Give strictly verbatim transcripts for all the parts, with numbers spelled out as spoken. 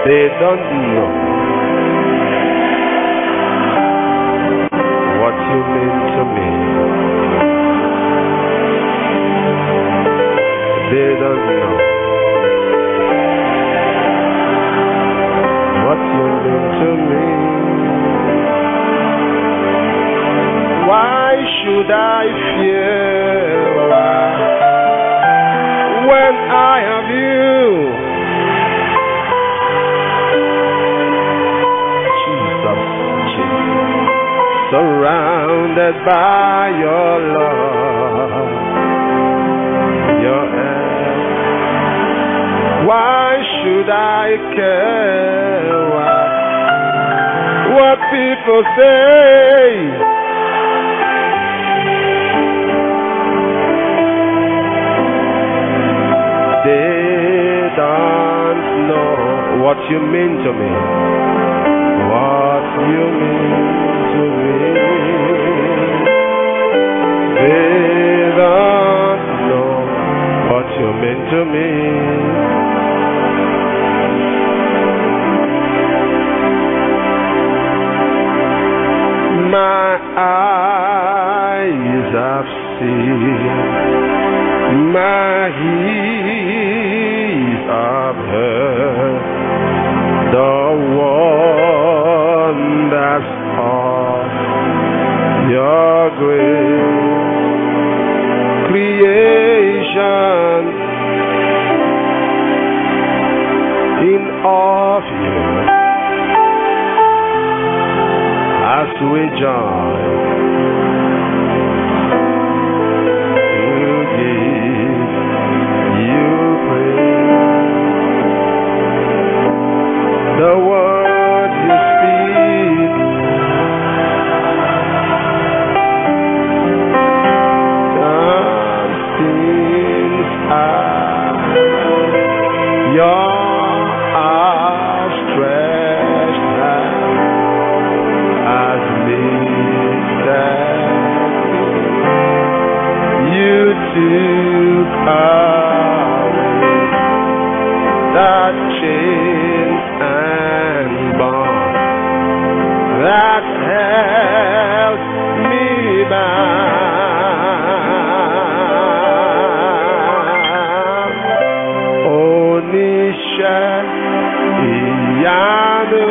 They don't know what you mean to me. They don't know what you mean to me. Why should I fear when I have you? Jesus, Jesus, surrounded by your love, your hand. Why should I care what, what people say? They don't know what you mean to me. What you mean to me. They don't know what you mean to me. My eyes have seen, my ears have heard the wonders of your great creation. In awe of you, as we join to give you praise. The word you speak, some things are your outstretched hand has lifted. You took away the chains and bonds that held me bound. Onisha Iyanu,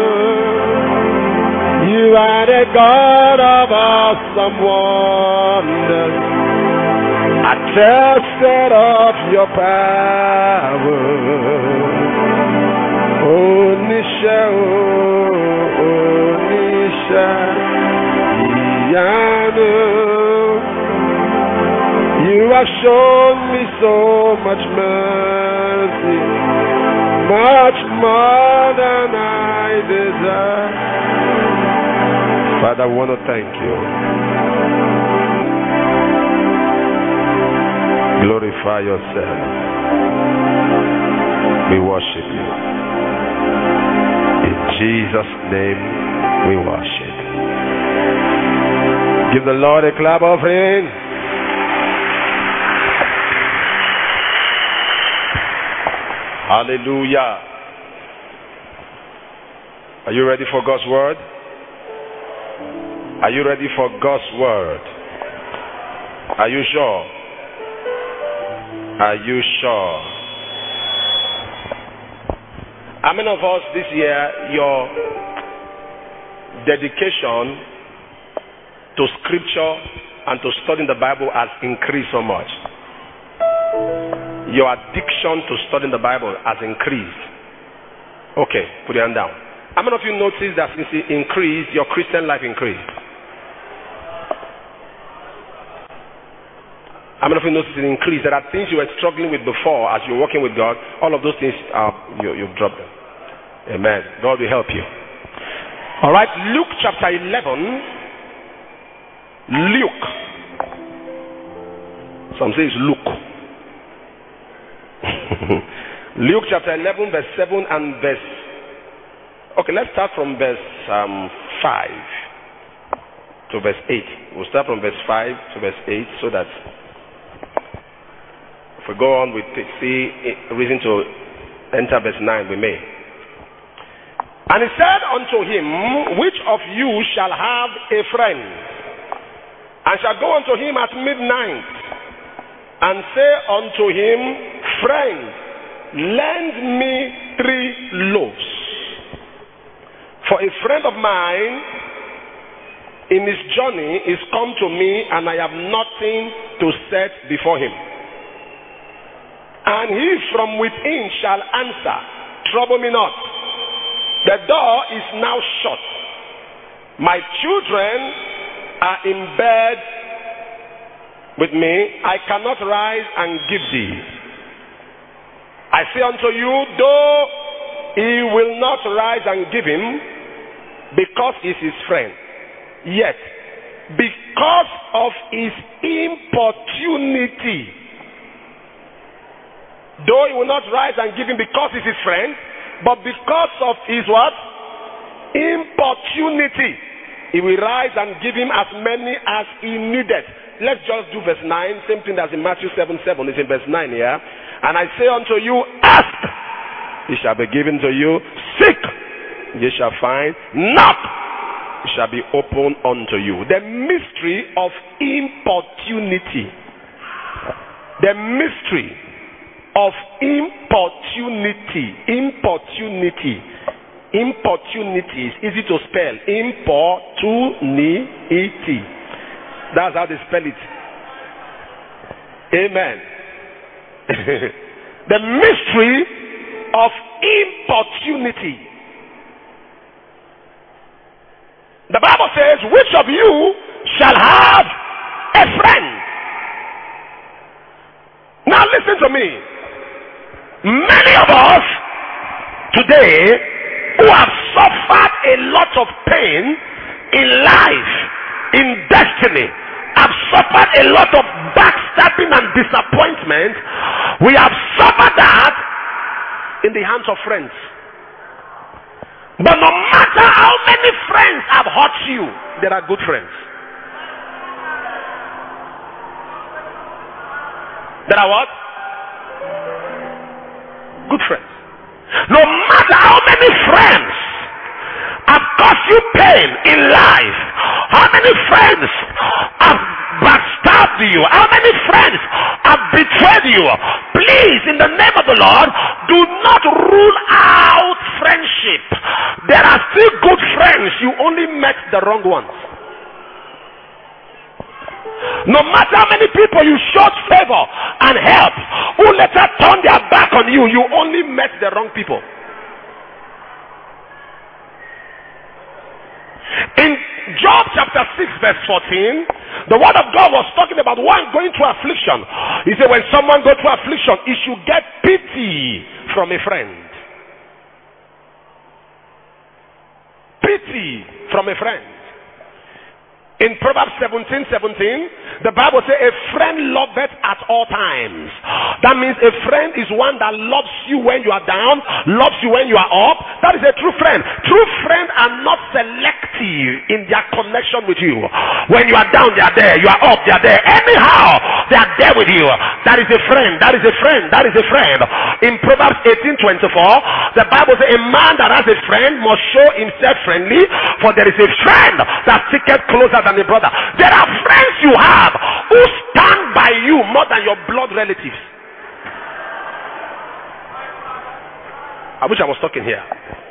you are the God of awesome wonders. I tested of your power. Onisha, oh, Onisha Iyanu, you have shown me so much mercy, much more than I deserve. Father, I want to thank you. Glorify yourself. We worship you. In Jesus' name we worship. Give the Lord a clap offering. Hallelujah. Are you ready for God's word? Are you ready for God's word? Are you sure? Are you sure? How many of us this year, your dedication to scripture and to studying the Bible has increased so much? Your addiction to studying the Bible has increased. Okay, put your hand down. How many of you noticed that since it increased, your Christian life increased? How many of you noticed it increased? There are things you were struggling with before as you're working with God. All of those things, uh, you, you've dropped them. Amen. God will help you. All right, Luke chapter eleven. Luke. Some say it's Luke. Luke chapter eleven, verse seven and verse. Okay, let's start from verse um, five to verse eight. We'll start from verse five to verse eight so that if we go on with see reason to enter verse nine, we may. And he said unto him, which of you shall have a friend, and shall go unto him at midnight, and say unto him, friend, lend me three loaves. For a friend of mine in his journey is come to me, and I have nothing to set before him. And he from within shall answer, trouble me not. The door is now shut. My children are in bed with me. I cannot rise and give thee. I say unto you, though he will not rise and give him, because he is his friend, yet because of his importunity, though he will not rise and give him because he is his friend, but because of his what? Importunity, he will rise and give him as many as he needed. Let's just do verse nine. Same thing as in Matthew seven seven. It's in verse nine here. And I say unto you, ask, it shall be given to you. Seek, ye shall find. Knock, it shall be opened unto you. The mystery of importunity. The mystery of importunity. Importunity. Importunity is easy to spell. Importunity. That's how they spell it. Amen. The mystery of importunity. The Bible says, which of you shall have a friend? Now listen to me. Many of us today who have suffered a lot of pain in life, in destiny, have suffered a lot of backstabbing and disappointment. We have suffered that in the hands of friends. But no matter how many friends have hurt you, there are good friends. There are what? Good friends. No matter how many friends have caused you pain in life, how many friends have backstabbed you, how many friends have betrayed you, please, in the name of the Lord, do not rule out friendship. There are still good friends. You only met the wrong ones. No matter how many people you showed favor and help, who later turned their back on you, you only met the wrong people. In Job chapter six verse fourteen, the word of God was talking about one going through affliction. He said when someone goes through affliction, he should get pity from a friend. Pity from a friend. In Proverbs seventeen seventeen, the Bible says a friend loveth at all times. That means a friend is one that loves you when you are down, loves you when you are up. That is a true friend. True friends are not selective in their connection with you. When you are down, they are there. You are up, they are there. Anyhow, they are there with you. That is a friend. That is a friend. That is a friend. In Proverbs eighteen twenty-four, the Bible says a man that has a friend must show himself friendly, for there is a friend that sticketh closer than a brother. There are friends you have who stand by you more than your blood relatives. I wish I was talking here.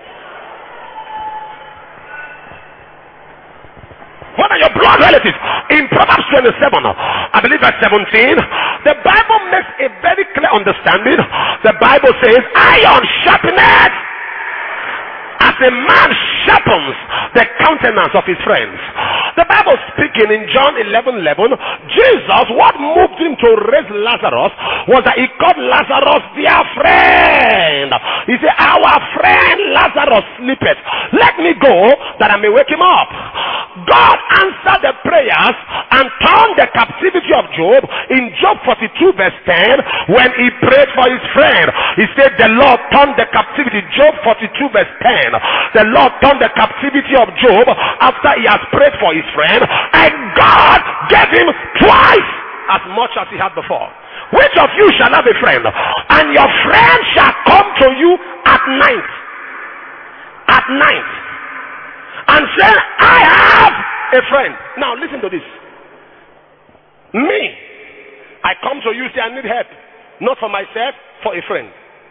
More than your blood relatives. In Proverbs twenty-seven, I believe verse seventeen, the Bible makes a very clear understanding. The Bible says, iron sharpeneth as a man sharpens the countenance of his friends. The Bible speaking in John eleven eleven, Jesus, what moved him to raise Lazarus was that he called Lazarus their friend. He said, our friend Lazarus sleepeth. Let me go that I may wake him up. God answered the prayers and turned the captivity of Job in Job forty-two verse ten when he prayed for his friend. He said the Lord turned the captivity. Job forty-two verse ten. The Lord turned the captivity of Job after he has prayed for his friend, and God gave him twice as much as he had before. Which of you shall have a friend, and your friend shall come to you at night, at at night and say, I have a friend. Now listen to this. Me, I come to you, say I need help. Not for myself, for a friend.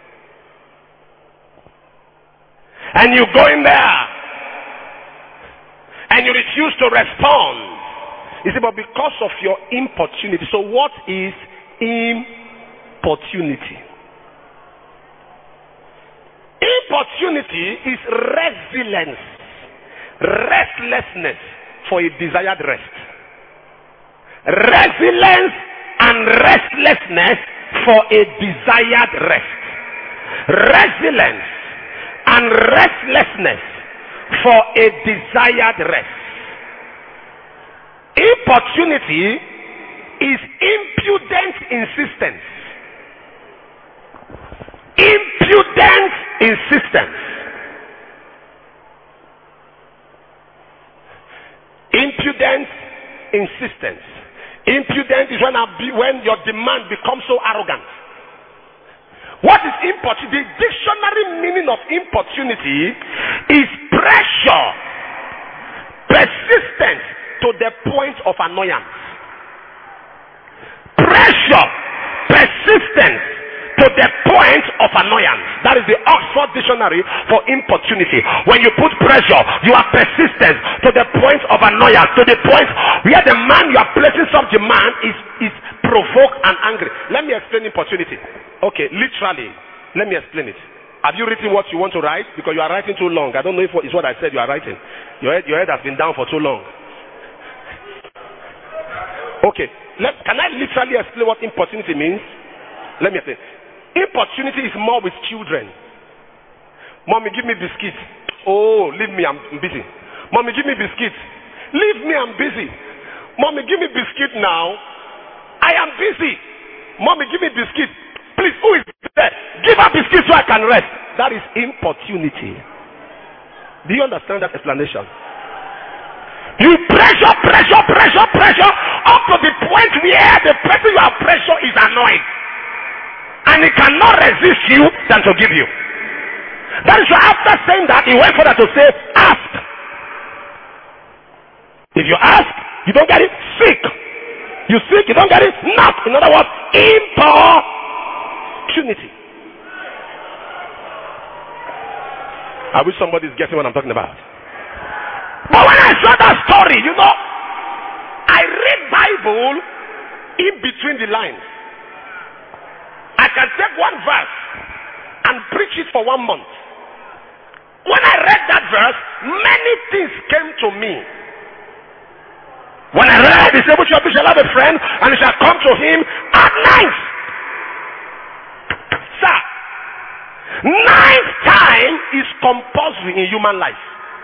And you go in there and you refuse to respond. You see, but because of your importunity. So what is importunity? Importunity is resilience, restlessness for a desired rest. Resilience and restlessness for a desired rest. Resilience and restlessness for a desired rest. Importunity is impudent insistence. Impudent insistence. Impudent insistence. Impudent is when, I be, when your demand becomes so arrogant. What is importunity? The dictionary meaning of importunity is pressure, persistence to the point of annoyance. Pressure, persistence to the point of annoyance. That is the Oxford Dictionary for importunity. When you put pressure, you are persistent to the point of annoyance, to the point where the man you are placing some demand is, is provoked and angry. Let me explain importunity. Okay, literally, let me explain it. Have you written what you want to write? Because you are writing too long. I don't know if it's what I said you are writing. Your head, your head has been down for too long. Okay, let, can I literally explain what importunity means? Let me explain. Importunity is more with children. Mommy, give me biscuits. Oh, leave me, I'm busy. Mommy, give me biscuits. Leave me, I'm busy. Mommy, give me biscuit now. I am busy. Mommy, give me biscuit. Please, who is there? Give her biscuit so I can rest. That is importunity. Do you understand that explanation? You pressure, pressure, pressure, pressure up to the point where the person you are pressure is annoyed. And he cannot resist you than to give you. That is why after saying that, he went further to say, ask. If you ask, you don't get it, seek. You seek, you don't get it, knock. In other words, importunity. I wish somebody is getting what I'm talking about. But when I saw that story, you know, I read Bible in between the lines. I can take one verse and preach it for one month. When I read that verse, many things came to me. When I read, he said, "We shall have a friend, and he shall come to him at night." Sir, night time is compulsory in human life.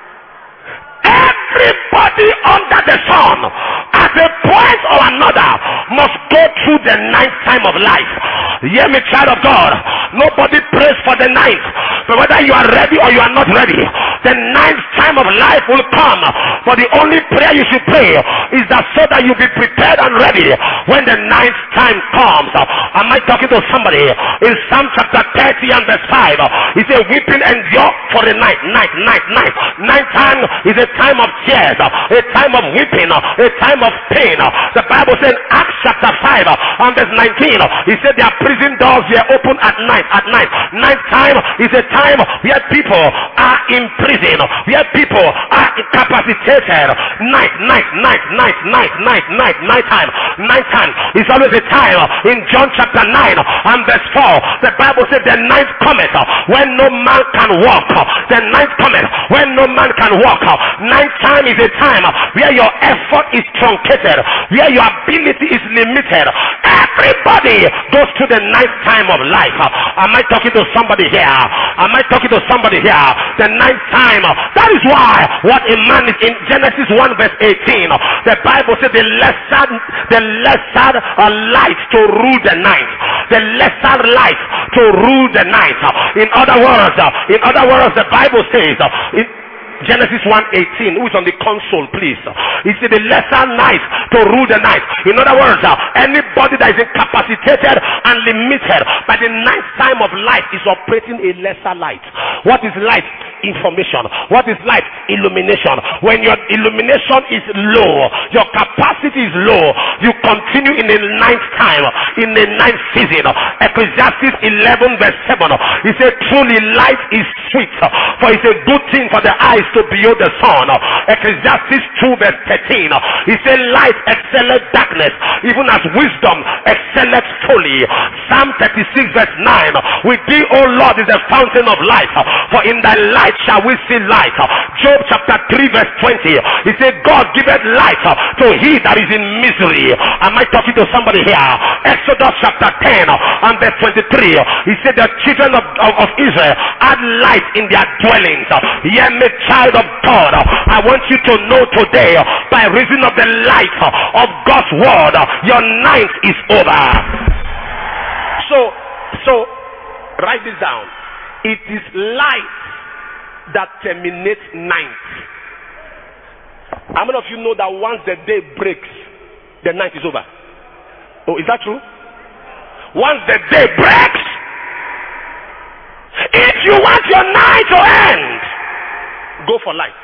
Everybody under the sun, at a point or another, must go through the night time of life. Hear me, child of God. Nobody prays for the night, but whether you are ready or you are not ready, the ninth time of life will come. For the only prayer you should pray is that so that you be prepared and ready when the ninth time comes. Am I talking to somebody? In Psalm chapter thirty and verse five, he said, "Weeping endure for the night, night, night, night." Ninth time is a time of tears, a time of weeping, a time of pain. The Bible said, Acts chapter five and verse nineteen, he said their prison doors were open at night. At night, night time is a time where people are in prison, where people are incapacitated. Night, night, night, night, night, night, night, night time. Night time is always a time. In John chapter nine and verse four, the Bible said the night cometh when no man can walk. The night cometh when no man can walk. Night time is a time where your effort is truncated, where your ability is limited. Everybody goes to the night time of life. Am I talking to somebody here? Am I talking to somebody here? The night time. That is why what a man is in Genesis one verse eighteen. The Bible said the lesser, the lesser light to rule the night. The lesser light to rule the night. In other words, in other words, the Bible says, it, Genesis one eighteen, who is on the console, please. He said the lesser night to rule the night. In other words, uh, anybody that is incapacitated and limited by the ninth time of life is operating a lesser light. What is light? information. What is light? Illumination. When your illumination is low, your capacity is low, you continue in the ninth time, in the ninth season. Ecclesiastes eleven verse seven. He said, truly light is sweet, for it's a good thing for the eyes to behold the sun. Ecclesiastes two verse thirteen. He said, light excelleth darkness, even as wisdom excelleth folly. Psalm thirty-six verse nine. With thee, O Lord, is the fountain of life, for in thy light shall we see light. Job chapter three verse twenty. He said, God giveth light to he that is in misery. Am I talking to somebody here? Exodus chapter ten and verse twenty-three. He said, the children of, of, of Israel had light in their dwellings. Hear me, child of God. I want you to know today, by reason of the light of God's word, your night is over. So, so write this down. It is light that terminates night. How many of you know that once the day breaks, the night is over? Oh, is that true? Once the day breaks, if you want your night to end, go for light.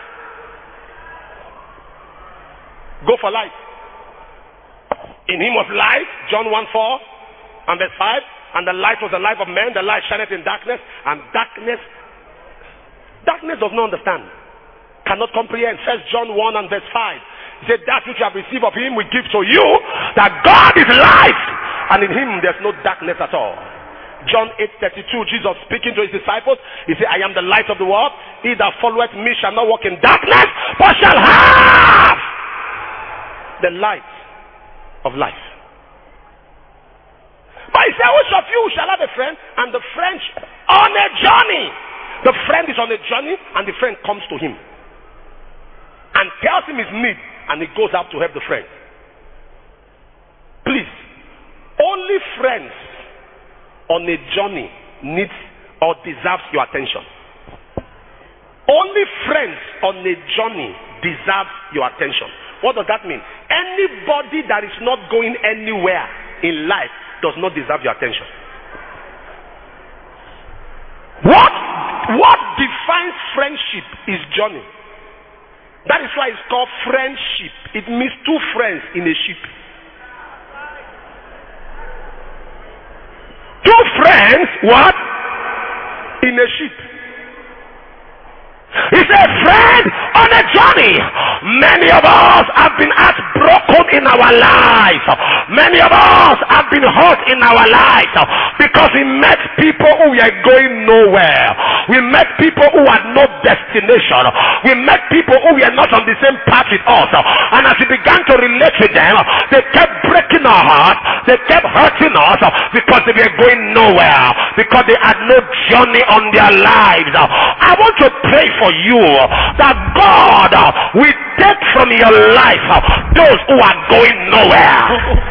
Go for light. In him was light, John one four and verse five. And the light was the life of men. The light shineth in darkness, and darkness, darkness does not understand, cannot comprehend. First John one and verse five. He said, that which you have received of him we give to you, that God is light, and in him there's no darkness at all. John eight thirty-two, Jesus speaking to his disciples, he said, I am the light of the world. He that followeth me shall not walk in darkness, but shall have the light of life. But he said, which of you shall have a friend, and the friend on a journey? The friend is on a journey, and the friend comes to him and tells him his need, and he goes out to help the friend. Please, only friends on a journey needs or deserves your attention. Only friends on a journey deserves your attention. What does that mean? Anybody that is not going anywhere in life does not deserve your attention. What what defines friendship is journey. That is why it's called friendship. It means two friends in a ship. Two friends, what? In a ship. He said, friend on a journey. Many of us have been heartbroken in our lives. Many of us have been hurt in our lives because we met people who were going nowhere. We met people who had no destination. We met people who were not on the same path with us. And as we began to relate with them, they kept breaking our hearts. They kept hurting us because they were going nowhere. Because they had no journey on their lives. I want to pray for you that God will take from your life those who are going nowhere.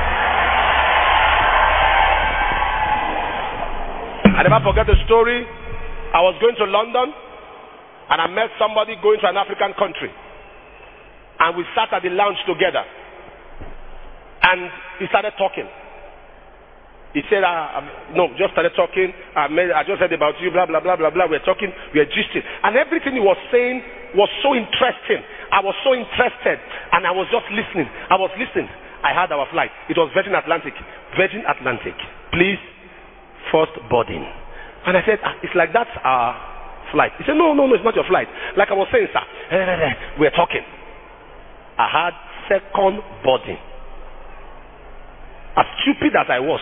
I never forget the story. I was going to London and I met somebody going to an African country, and we sat at the lounge together and he started talking. He said, uh, no, just started talking. I, made, I just heard about you, blah, blah, blah, blah, blah. We're talking, we're gisting. And everything he was saying was so interesting. I was so interested. And I was just listening. I was listening. I had our flight. It was Virgin Atlantic. Virgin Atlantic. Please, first boarding. And I said, ah, it's like that's our flight. He said, no, no, no, it's not your flight. Like I was saying, sir, we're talking. I had second boarding. As stupid as I was,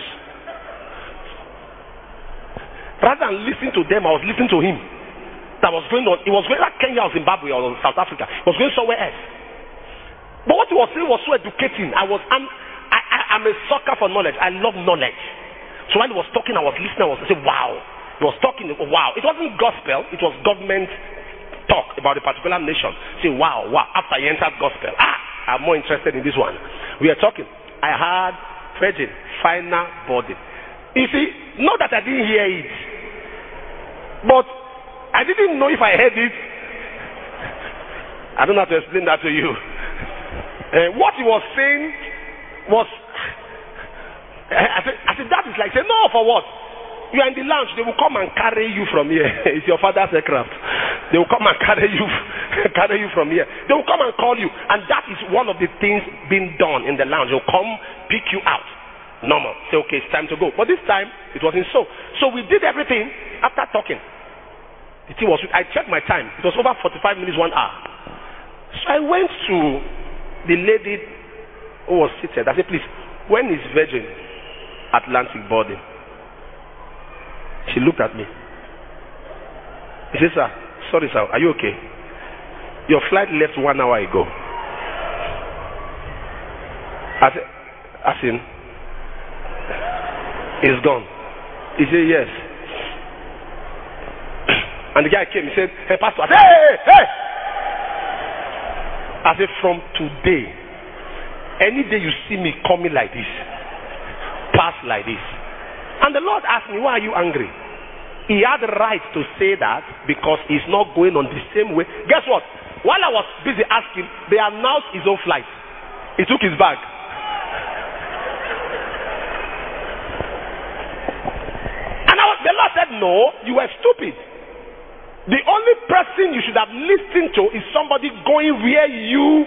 rather than listening to them, I was listening to him. That was going on. It was going like Kenya or Zimbabwe or South Africa. It was going somewhere else. But what he was saying was so educating. I was, I'm, I, I, I'm a sucker for knowledge. I love knowledge. So when he was talking, I was listening. I was saying, wow. He was talking, wow. It wasn't gospel. It was government talk about a particular nation. Say, wow, wow. After he entered gospel, ah, I'm more interested in this one. We are talking. I had Virgin, final body. You see, not that I didn't hear it, but I didn't know if I heard it. I don't know how to explain that to you. Uh, what he was saying was, I said, I said, that is like, say, no, for what? You are in the lounge, they will come and carry you from here. It's your father's aircraft. They will come and carry you, carry you from here. They will come and call you, and that is one of the things being done in the lounge. They'll come pick you out. Normal. Say, okay, it's time to go. But this time it wasn't so. So we did everything after talking. The thing was, I checked my time. It was over forty-five minutes, one hour. So I went to the lady who was seated. I said, please, when is Virgin Atlantic boarding? She looked at me. He said, sir, sorry sir, are you okay? Your flight left one hour ago. I said, I said, it's gone. He said, yes. And the guy came, he said, hey pastor, I said, hey, hey! I said, from today, any day you see me coming like this, pass like this. And the Lord asked me, why are you angry? He had the right to say that because he's not going on the same way. Guess what? While I was busy asking, they announced his own flight. He took his bag. And I was, the Lord said, no, you were stupid. The only person you should have listened to is somebody going where you.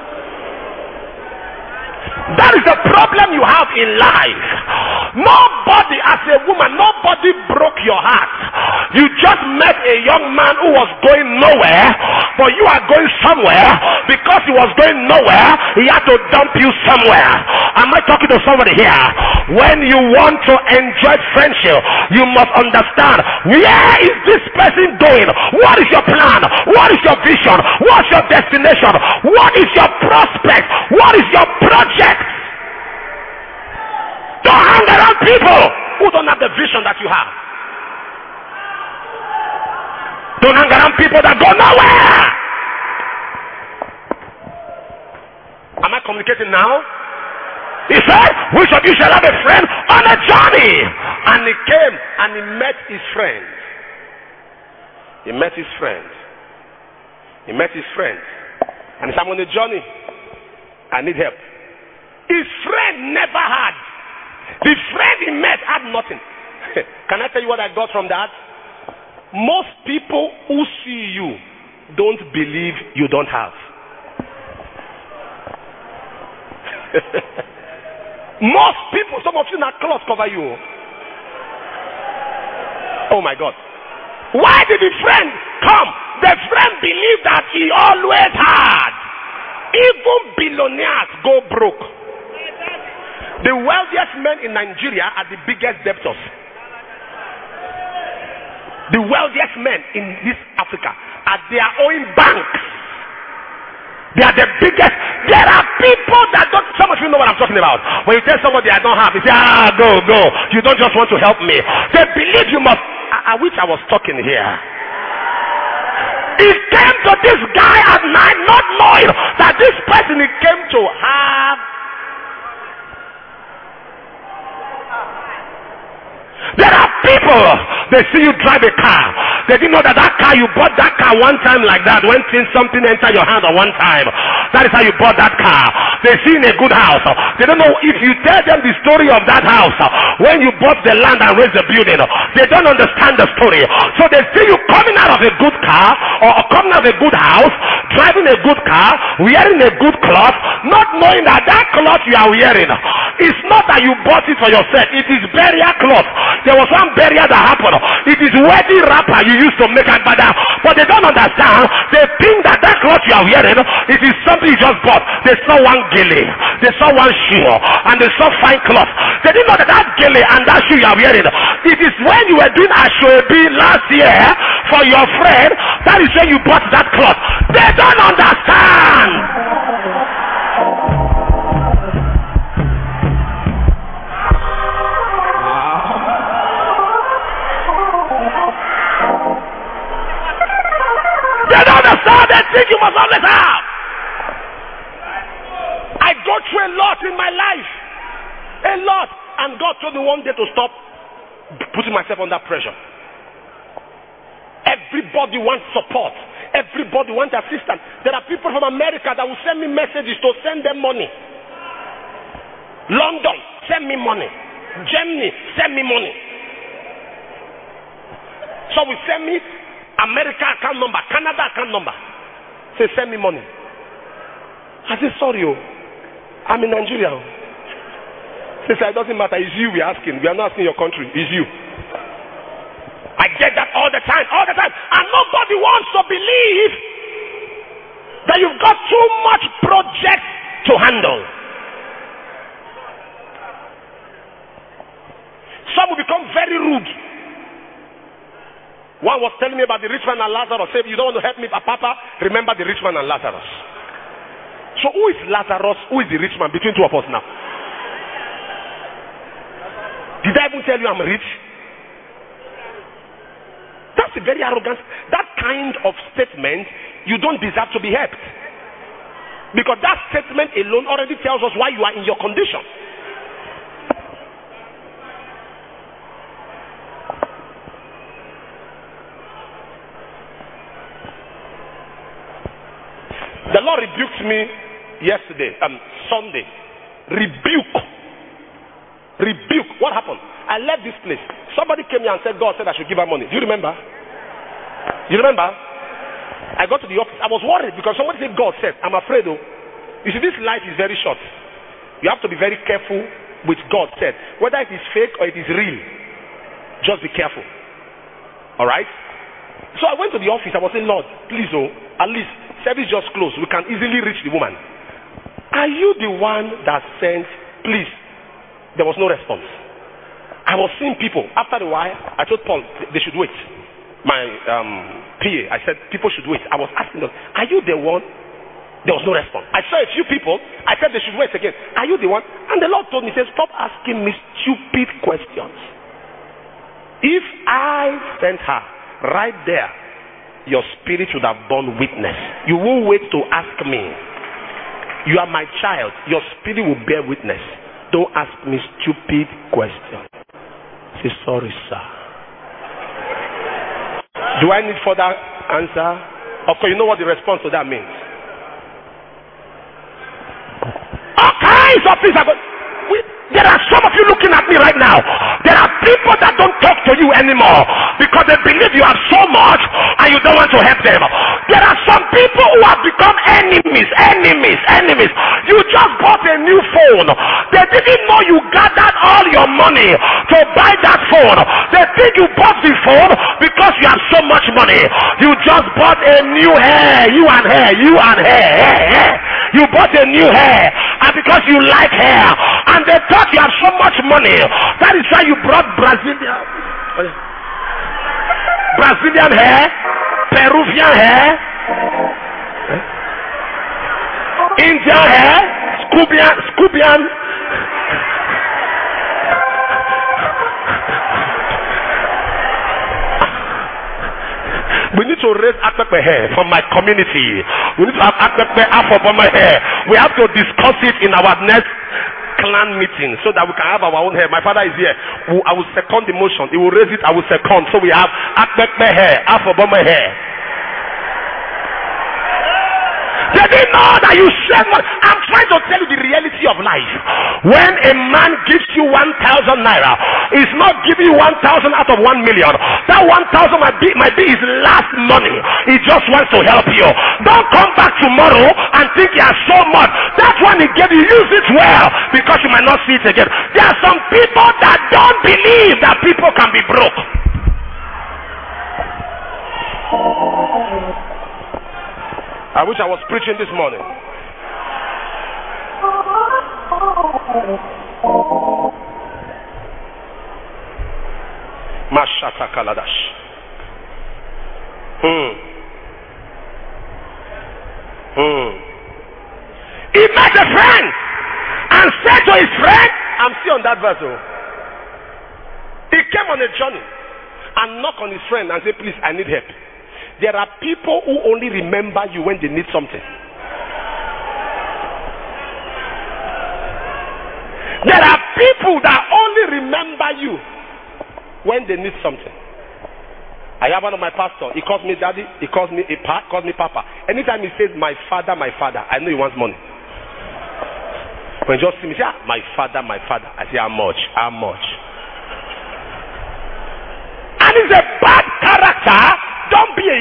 That is the problem you have in life. Nobody, as a woman, nobody broke your heart. You just met a young man who was going nowhere, but you are going somewhere. Because he was going nowhere, he had to dump you somewhere. Am I talking to somebody here? When you want to enjoy friendship, you must understand, where is this person going? What is your plan? What is your vision? What's your destination? What is your prospect? What is your project? Don't hang around people who don't have the vision that you have. Don't hang around people that go nowhere. Am I communicating now? He said, which of you shall have a friend on a journey? And he came and he met his friend. He met his friend. He met his friend. And he said, I'm on a journey. I need help. His friend never had. The friend he met had nothing. Can I tell you what I got from that? Most people who see you don't believe you don't have. Most people, some of you now clothes cover you. Oh my God. Why did the friend come? The friend believed that he always had. Even billionaires go broke. The wealthiest men in Nigeria are the biggest debtors. The wealthiest men in this Africa are their own banks. They are the biggest. There are people that don't. Some of you know what I'm talking about. When you tell somebody I don't have, you say, ah, go, go. You don't just want to help me. They believe you must. I, I wish I was talking here. He came to this guy at night, not knowing that this person he came to have. There are people, they see you drive a car. They didn't know that that car, you bought that car one time like that. When something entered your hand at one time, that is how you bought that car. They see in a good house. They don't know if you tell them the story of that house. When you bought the land and raised the building, they don't understand the story. So they see you coming out of a good car or coming out of a good house, driving a good car, wearing a good cloth, not knowing that that cloth you are wearing, it's not that you bought it for yourself. It is burial cloth. There was one burial that happened. It is wedding wrapper you used to make agbada. But they don't understand. They think that that cloth you are wearing, it is something you just bought. They saw one gele, they saw one shoe, and they saw fine cloth. They didn't know that that gele and that shoe you are wearing, it is when you were doing Ashoebi last year for your friend, that is when you bought that cloth. They don't understand. They don't understand. They think you must always have. I go through a lot in my life. A lot. And God told me one day to stop putting myself under pressure. Everybody wants support. Everybody wants assistance. There are people from America that will send me messages to send them money. London, send me money. Germany, send me money. So we send me America account number, Canada account number. Say, send me money. I said, sorry, oh, I'm in Nigeria. They say, it doesn't matter, it's you we're asking. We are not asking your country, it's you. I get that all the time, all the time. And nobody wants to believe that you've got too much project to handle. Some will become very rude. One was telling me about the rich man and Lazarus. Say, you don't want to help me, but Papa, remember the rich man and Lazarus. So who is Lazarus? Who is the rich man between two of us now? Did I even tell you I'm rich? That's a very arrogant. That kind of statement, you don't deserve to be helped. Because that statement alone already tells us why you are in your condition. The Lord rebuked me yesterday, um, Sunday. Rebuke. Rebuke. What happened? I left this place. Somebody came here and said, God said I should give her money. Do you remember? You remember? I got to the office. I was worried because somebody said, God said. I'm afraid though. You see, this life is very short. You have to be very careful with God said. Whether it is fake or it is real, just be careful. Alright? So I went to the office. I was saying, Lord, please, oh, at least service just closed. We can easily reach the woman. Are you the one that sent, please? There was no response. I was seeing people. After a while, I told Paul they should wait. My um, P A, I said people should wait. I was asking them, are you the one? There was no response. I saw a few people. I said they should wait again. Are you the one? And the Lord told me, he said, stop asking me stupid questions. If I sent her right there, your spirit should have borne witness. You won't wait to ask me. You are my child. Your spirit will bear witness. Don't ask me stupid questions. Say, sorry, sir. Do I need further answer? Of course, you know what the response to that means. All kinds of things are going. We, there are some of you looking at me right now. There are people that don't talk to you anymore because they believe you have so much and you don't want to help them. There are some people who have become enemies, enemies, enemies. You just bought a new phone. They didn't know you gathered all your money to buy that phone. They think you bought the phone because you have so much money. You just bought a new hair. You and hair, you and hair, hair, hair. You bought a new hair, and because you like hair, and they thought you have so much money, that is why you brought Brazilian, Brazilian hair, Peruvian hair, Indian hair, Scubian, Scubian. We need to raise Akpepe hair from my community. We need to have Akpepe half of my hair. We have to discuss it in our next clan meeting so that we can have our own hair. My father is here. I will second the motion. He will raise it. I will second. So we have Akpepe hair, half of my hair. They didn't know that you share money. I'm trying to tell you the reality of life. When a man gives you one thousand naira, he's not giving you one thousand out of one million. That one thousand might be, might be his last money. He just wants to help you. Don't come back tomorrow and think he has so much. That one he gave you, use it well because you might not see it again. There are some people that don't believe that people can be broke. I wish I was preaching this morning. Mashata Kaladash. Hmm. Hmm. He met a friend and said to his friend, I'm still on that verse. Oh. He came on a journey and knocked on his friend and said, please, I need help. There are people who only remember you when they need something. There are people that only remember you when they need something. I have one of my pastors. He calls me daddy. He calls me a pa, calls me papa. Anytime he says my father, my father, I know he wants money. When he just see me say, ah, my father, my father, I say how much, how much. And he's a bad character. Don't be a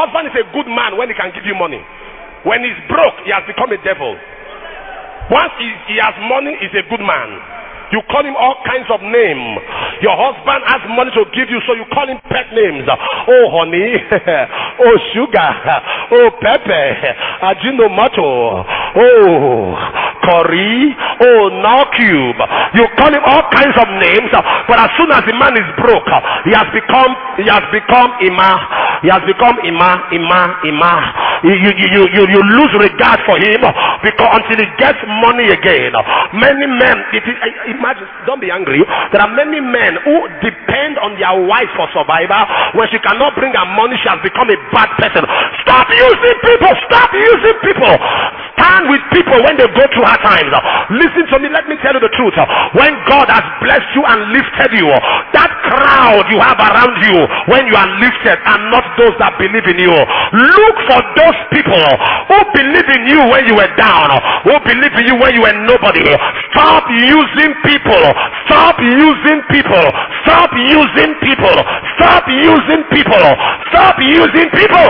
husband is a good man when he can give you money. When he's broke, he has become a devil. Once he, he has money, he's a good man. You call him all kinds of names. Your husband has money to give you, so you call him pet names. Oh, honey. Oh, sugar. Oh, pepper. Ajinomoto. Oh, curry. Oh, now cube. You call him all kinds of names, but as soon as the man is broke, he has become, he has become Ima. He has become Ima, Ima, Ima. You, you, you, you, you lose regard for him because until he gets money again. Many men, it is, imagine, don't be angry. There are many men who depend on their wife for survival. When she cannot bring her money, she has become a bad person. Stop using people. Stop using people. Stand with people when they go through hard times. Listen to me. Let me tell you the truth. When God has blessed you and lifted you, that crowd you have around you when you are lifted are not those that believe in you. Look for those people who believe in you when you were down, who believe in you when you were nobody. Stop using people. Stop using people. Stop using people. Stop using people. Stop using people.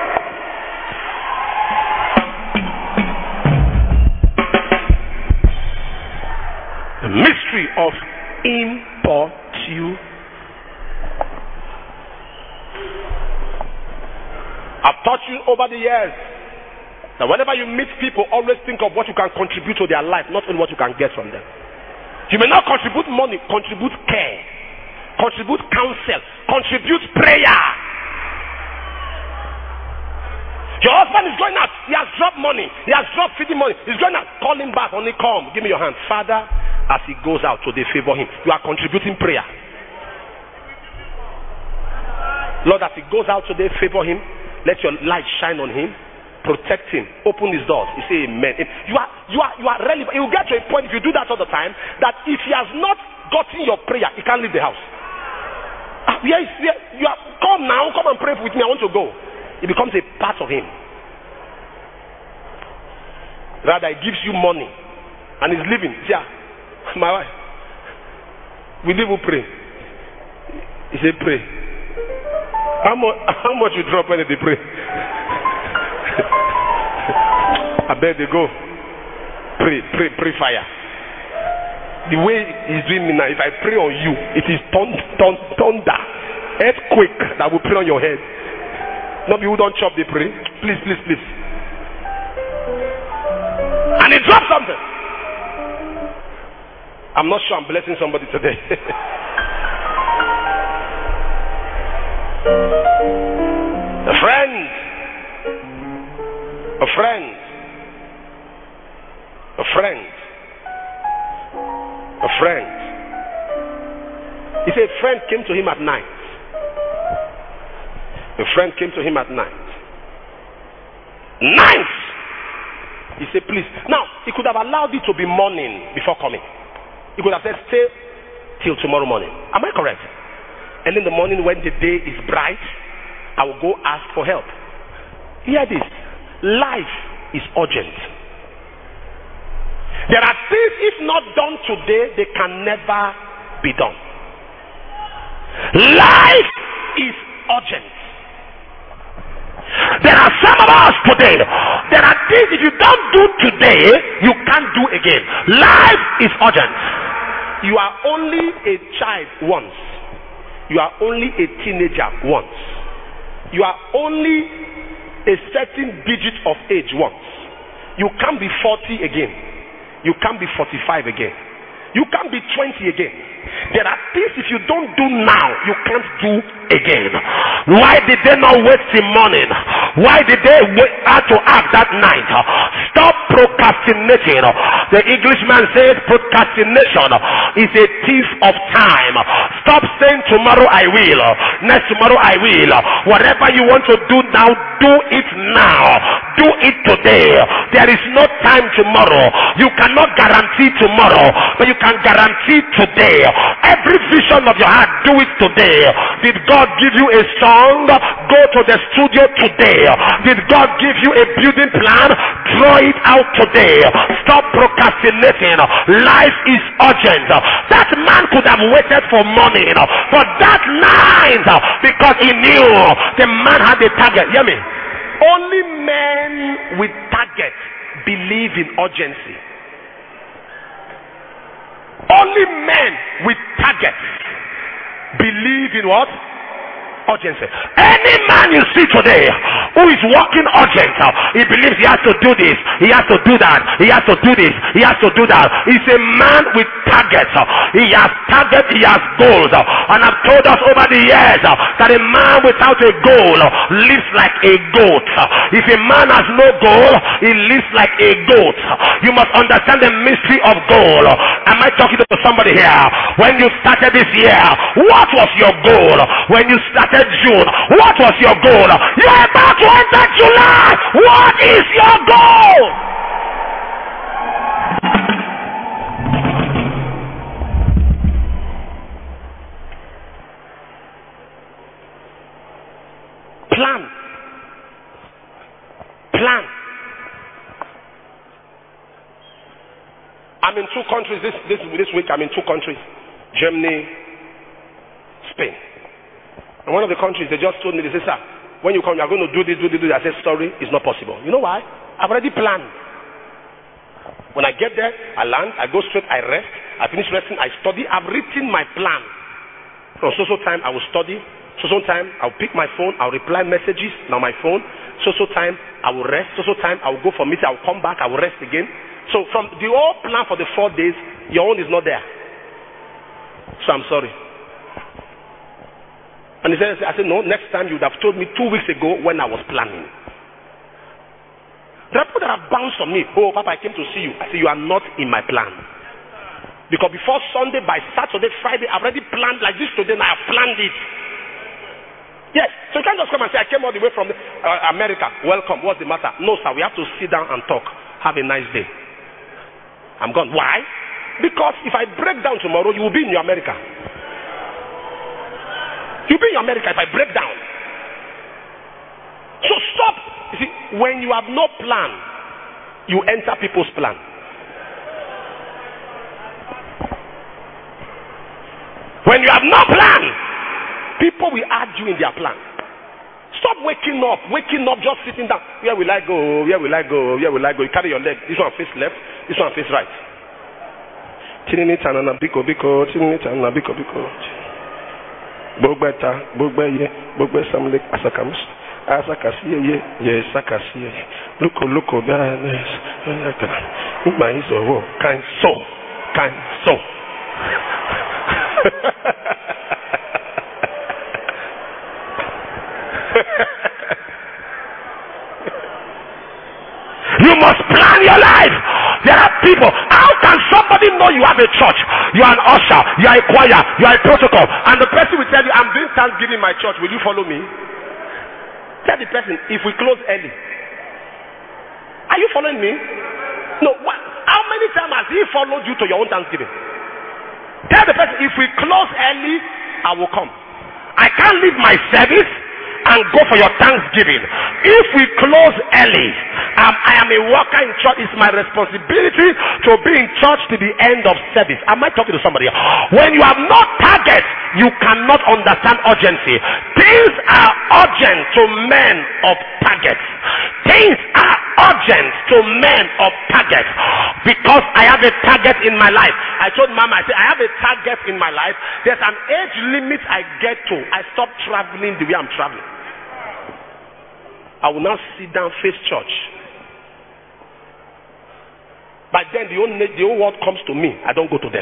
The mystery of importunity. I've taught you over the years that whenever you meet people, always think of what you can contribute to their life, not only what you can get from them. You may not contribute money, contribute care, contribute counsel, contribute prayer. Your husband is going out, he has dropped money, he has dropped feeding money, he's going out, call him back, only come, give me your hand. Father, as he goes out, so they favor him. You are contributing prayer. Lord, as he goes out, so they favor him. Let your light shine on him, protect him, open his doors. You say amen. You are you are you are relevant. You will get to a point if you do that all the time that if he has not gotten your prayer, he can't leave the house. Ah, yes, yes, you are come now, come and pray with me. I want to go. It becomes a part of him. Rather, he gives you money and he's living. Yeah, my wife. We live will pray. He said pray. How much, how much you drop when they pray? I bet they go. Pray, pray, pray fire. The way he's doing me now, if I pray on you, it is thunder, earthquake that will pray on your head. Not people don't chop, they pray. Please, please, please. And he dropped something. I'm not sure I'm blessing somebody today. A friend, a friend, a friend, a friend. He said a friend came to him at night. A friend came to him at night. Night! He said, please. Now, he could have allowed it to be morning before coming. He could have said, stay till tomorrow morning. Am I correct? And in the morning when the day is bright, I will go ask for help. Hear this. Life is urgent. There are things, if not done today, they can never be done. Life is urgent. There are some of us today. There are things if you don't do today, you can't do again. Life is urgent. You are only a child once. You are only a teenager once. You are only a certain digit of age once. You can't be forty again. You can't be forty-five again. You can't be twenty again. There are things if you don't do now, you can't do again. Why did they not wait till morning? Why did they wait out to act that night? Stop procrastinating. The Englishman said procrastination is a thief of time. Stop saying tomorrow I will, next tomorrow I will. Whatever you want to do now, do it now. Do it today. There is no time tomorrow. You cannot guarantee tomorrow, but you can guarantee today. Every condition of your heart, do it today. Did God give you a song? Go to the studio today. Did God give you a building plan? Draw it out today. Stop procrastinating. Life is urgent. That man could have waited for morning, but that night, because he knew the man had a target. Hear me? Only men with targets believe in urgency. Only men with targets believe in what? Urgency. Any man you see today who is working urgent, he believes he has to do this, he has to do that, he has to do this, he has to do that. He's a man with targets. He has targets, he has goals. And I've told us over the years that a man without a goal lives like a goat. If a man has no goal, he lives like a goat. You must understand the mystery of goal. Am I talking to somebody here? When you started this year, what was your goal? When you started June, what was your goal? You're about to enter July. What is your goal? Plan. Plan. I'm in two countries this, this, this week. I'm in two countries. Germany, Spain. And one of the countries, they just told me, they said, sir, when you come, you're going to do this, do this, do this. I said, sorry, it's not possible. You know why? I've already planned. When I get there, I land, I go straight, I rest. I finish resting, I study. I've written my plan. From so-so time, I will study. So-so time, I'll pick my phone, I'll reply messages, now my phone. So-so time, I will rest. So-so time, I will go for meeting, I'll come back, I will rest again. So from the whole plan for the four days, your own is not there. So I'm sorry. And he said, I said, no, next time you would have told me two weeks ago when I was planning. There are people that have bounced on me. Oh, Papa, I came to see you. I said, you are not in my plan. Because before Sunday, by Saturday, Friday, I've already planned like this today, and I have planned it. Yes, so you can't just come and say, I came all the way from uh, America. Welcome, what's the matter? No, sir, we have to sit down and talk. Have a nice day. I'm gone. Why? Because if I break down tomorrow, you will be in your America. You'll be in America if I break down. So stop. You see, when you have no plan, you enter people's plan. When you have no plan, people will argue in their plan. Stop waking up, waking up, just sitting down. Where will I go? Where will I go? Where will I go? You carry your leg. This one face left, this one face right. Tinini tanana biko biko, tinini tanana biko biko. Bogbeta, bogbe ye, bogbe samle asakams, asakasiye ye, ye sakasiye. Luko luko danes, uma iso wo, kind so, kind so. You must plan your life. There are people. How can somebody know you have a church? You are an usher, you are a choir, you are a protocol, and the person will tell you, I'm doing Thanksgiving in my church. Will you follow me? Tell the person, if we close early. Are you following me? No. What? How many times has he followed you to your own Thanksgiving? Tell the person, if we close early, I will come. I can't leave my service and go for your Thanksgiving. If we close early, um, I am a worker in church. It's my responsibility to be in church to the end of service. Am I talking to somebody? When you have no target, you cannot understand urgency. Things are urgent to men of targets. Things are urgent to men of targets. Because I have a target in my life. I told Mama, I said, I have a target in my life. There's an age limit I get to. I stop traveling the way I'm traveling. I will now sit down, face church. But then the whole, the whole world comes to me. I don't go to them.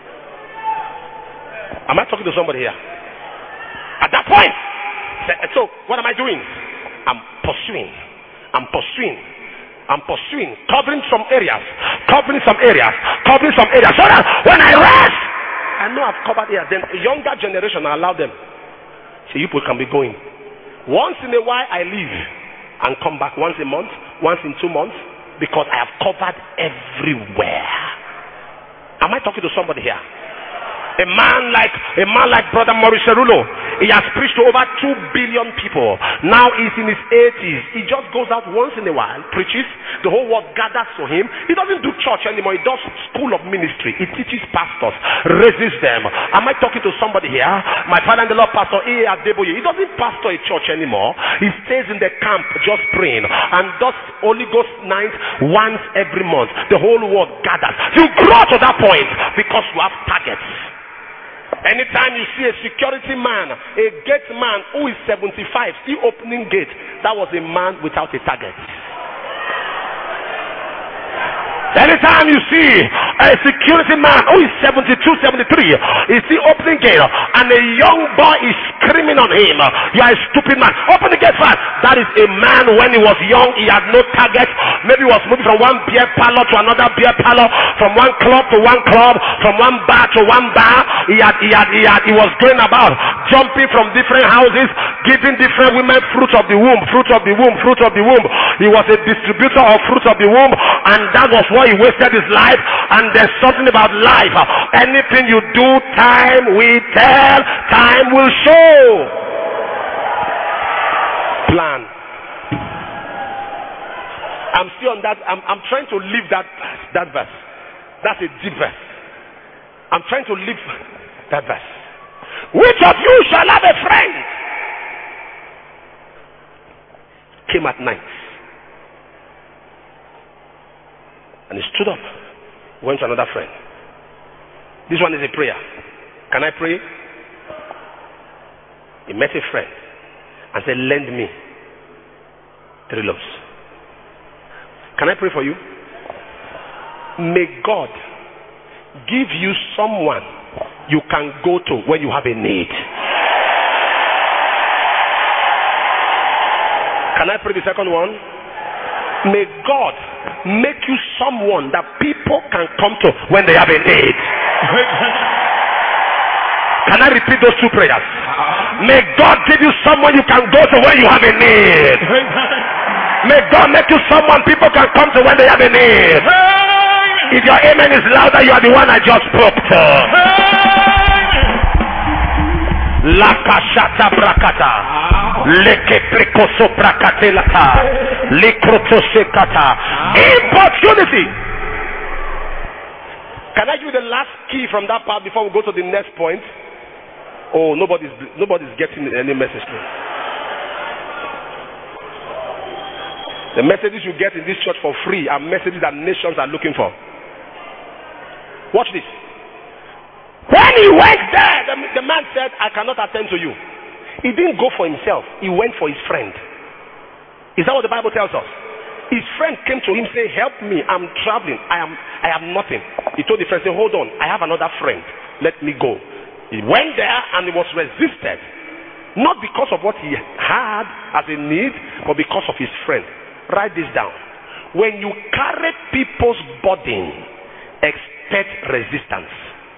Am I talking to somebody here? At that point, so what am I doing? I'm pursuing. I'm pursuing. I'm pursuing. Covering some areas. Covering some areas. Covering some areas. So that when I rest, I know I've covered areas. Then a younger generation, I allow them. So you people can be going. Once in a while, I leave and come back once a month, once in two months, because I have covered everywhere. Am I talking to somebody here? A man like a man like Brother Maurice Cerullo, he has preached to over two billion people. Now he's in his eighties. He just goes out once in a while, preaches. The whole world gathers for him. He doesn't do church anymore. He does school of ministry. He teaches pastors, raises them. Am I talking to somebody here? My father and the Lord, Pastor A. Adeboye. He doesn't pastor a church anymore. He stays in the camp just praying and does Holy Ghost night once every month. The whole world gathers. You grow to that point because you have targets. Anytime you see a security man, a gate man who is seventy-five, still opening gate, that was a man without a target. Anytime you see a security man who is seventy-two, seventy-three, is still opening gate, and a young boy is screaming on him, you are a stupid man. Open the gate fast. That is a man when he was young, he had no target. Maybe he was moving from one beer parlor to another beer parlor, from one club to one club, from one bar to one bar. He had, he had, he had, he was going about, jumping from different houses, giving different women fruit of the womb, fruit of the womb, fruit of the womb. He was a distributor of fruit of the womb, and that was what he wasted his life. And there's something about life. Anything you do, time will tell, time will show. Plan. I'm still on that. I'm, I'm trying to leave that that verse. That's a deep verse. I'm trying to leave that verse. Which of you shall have a friend? Came at night. And he stood up, went to another friend. This one is a prayer. Can I pray? He met a friend and said, lend me three loaves. Can I pray for you? May God give you someone you can go to when you have a need. Can I pray the second one? May God make you someone that people can come to when they have a need. Can I repeat those two prayers? May God give you someone you can go to when you have a need. May God make you someone people can come to when they have a need. If your amen is louder, you are the one I just spoke to. Lakashata brakata. Leke prekoso brakatelata. Likrotosekata. Opportunity. Can I give you the last key from that part before we go to the next point? Oh, nobody's nobody's getting any message. The messages you get in this church for free are messages that nations are looking for. Watch this. When he went there, the, the man said, I cannot attend to you. He didn't go for himself. He went for his friend. Is that what the Bible tells us? His friend came to him and said, help me. I'm traveling. I am I have nothing. He told the friend, say, hold on. I have another friend. Let me go. He went there and he was resisted. Not because of what he had as a need, but because of his friend. Write this down. When you carry people's burden, expect resistance.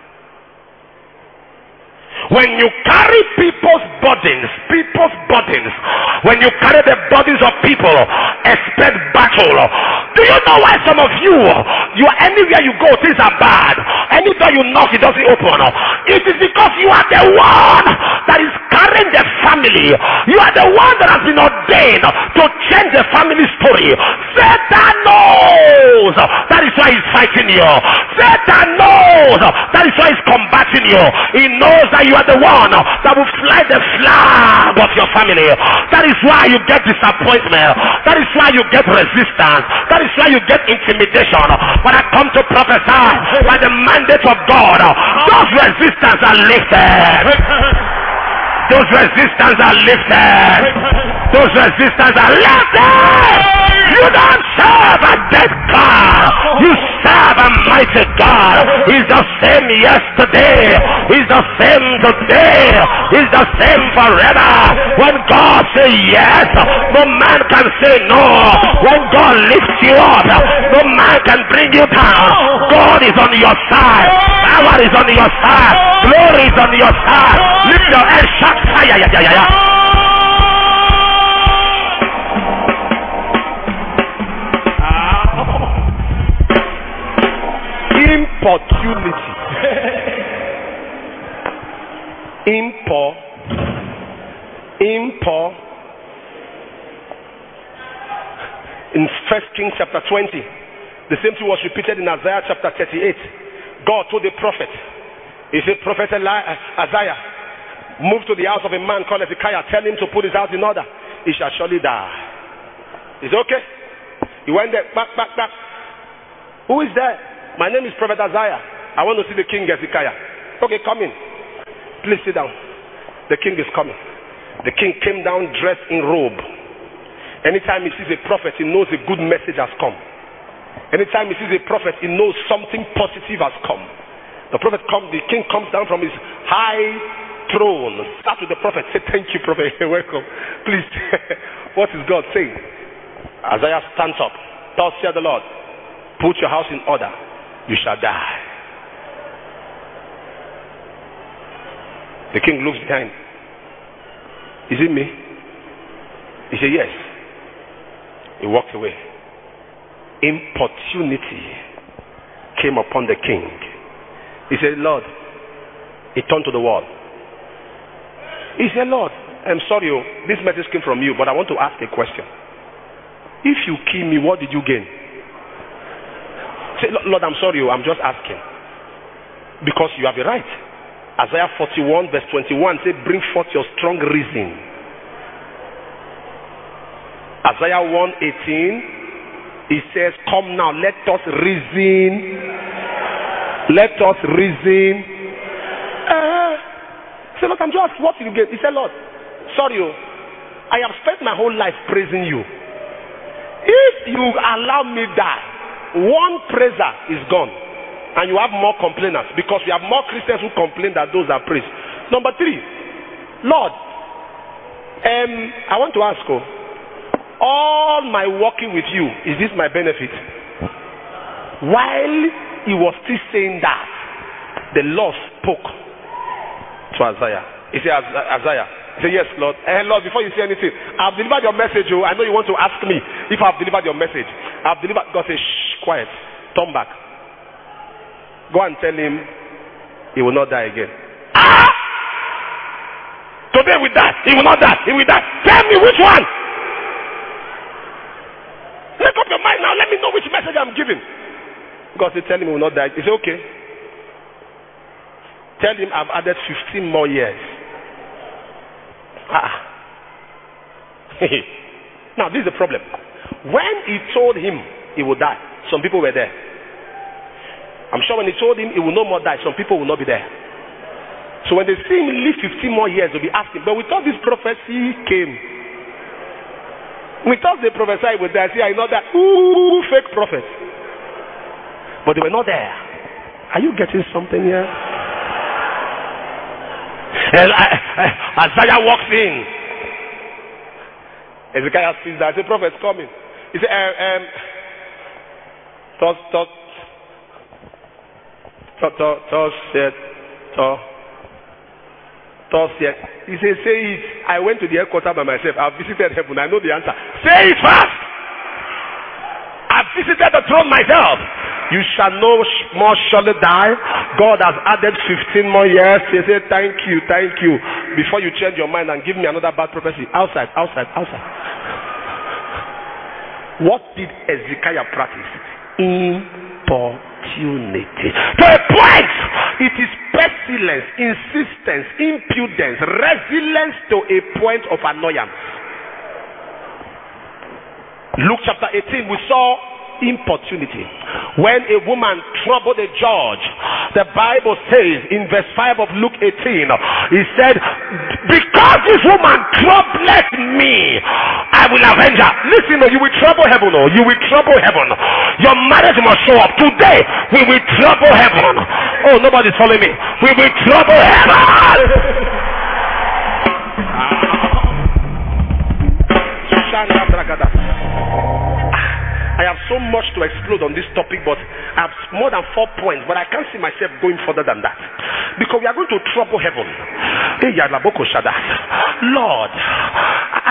When you carry people's burdens, people's burdens, when you carry the burdens of people, expect battle. Do you know why some of you, you are anywhere you go, things are bad. Any door you knock, it doesn't open. It is because you are the one that is carrying the family. You are the one that has been ordained to change the family story. Satan knows. That is why he's fighting you. Satan knows. That is why he's combating you. He knows that you are the one that will fly the flag of your family. That is why you get disappointment. That is why you get resistance. That is why you get intimidation. When I come to prophesy by the mandate of God, those resistance are lifted. Those resistance are lifted. Those resistance are lifted. You don't serve a dead God. You serve a mighty God. He's the same yesterday. He's the same today. He's the same forever. When God says yes, no man can say no. When God lifts you up, no man can bring you down. God is on your side. Power is on your side. Glory is on your side. Lift your head, shout fire. Yeah, yeah, yeah, yeah. Opportunity. Impor. Impor. In First Kings chapter twenty, the same thing was repeated in Isaiah chapter thirty-eight. God told the prophet, he said, Prophet Eli- Isaiah, move to the house of a man called Hezekiah, tell him to put his house in order. He shall surely die. Is it okay? He went there, back, back, back. Who is there? My name is Prophet Isaiah. I want to see the king Hezekiah. Okay, come in. Please sit down. The king is coming. The king came down dressed in robe. Anytime he sees a prophet, he knows a good message has come. Anytime he sees a prophet, he knows something positive has come. The prophet comes, the king comes down from his high throne, start with the prophet, say, thank you, prophet, you're welcome. Please, what is God saying? Isaiah stands up. Thus saith the Lord, put your house in order, you shall die. The king looks behind. Is it me? He said, yes. He walked away. Importunity came upon the king. He said, Lord, he turned to the wall. He said, Lord, I'm sorry, oh, this message came from you, but I want to ask a question. If you kill me, what did you gain? Say, Lord, I'm sorry, oh, I'm just asking. Because you have a right. Isaiah forty-one verse twenty-one says, bring forth your strong reason. Isaiah one eighteen, he says, come now, let us reason. Let us reason. Uh, say, Lord, I'm just, what did you get? He said, Lord, sorry, oh, I have spent my whole life praising you. If you allow me die, one praiser is gone. And you have more complainers, because we have more Christians who complain than those that praise. Number three, Lord, um, I want to ask you, all my walking with you, is this my benefit? While he was still saying that, the Lord spoke to Isaiah. He said, Isaiah, he said, yes, Lord. And Lord, before you say anything, I've delivered your message. Oh, I know you want to ask me if I've delivered your message. I've delivered. God says, shh, quiet, turn back. Go and tell him he will not die again. Ah! Today we die. He will not die. He will die. Tell me which one. Make up your mind now. Let me know which message I'm giving. God said, tell him he will not die. He said, okay. Tell him I've added fifteen more years. Ah. Now, this is the problem. When he told him he would die, some people were there. I'm sure when he told him he will no more die, some people will not be there. So when they see him live fifteen more years, they'll be asking, but we thought this prophecy came. We thought they prophesied with that. See, I know that. Ooh, fake prophets. But they were not there. Are you getting something here? Isaiah walks in. Hezekiah sees that. The prophet's coming. He said, um, um, thus, thus, thus, thus, thus, said, thus, thus, said. He said, say it. I went to the headquarters by myself. I've visited heaven. I know the answer. Say it fast. I've visited the throne myself. You shall no more surely die. God has added fifteen more years. He said, thank you, thank you. Before you change your mind and give me another bad prophecy. Outside, outside, outside. What did Hezekiah practice? Importunity. To a point, it is pestilence, insistence, impudence, resilience to a point of annoyance. Luke chapter eighteen, we saw importunity. When a woman troubled a judge, the Bible says in verse five of Luke eighteen, he said, because this woman troubled me, I will avenge her. Listen, you will trouble heaven. You will trouble heaven. Your marriage must show up. Today, we will trouble heaven. Oh, nobody's following me. We will trouble heaven. I have so much to explode on this topic, but I have more than four points, but I can't see myself going further than that. Because we are going to trouble heaven. Lord,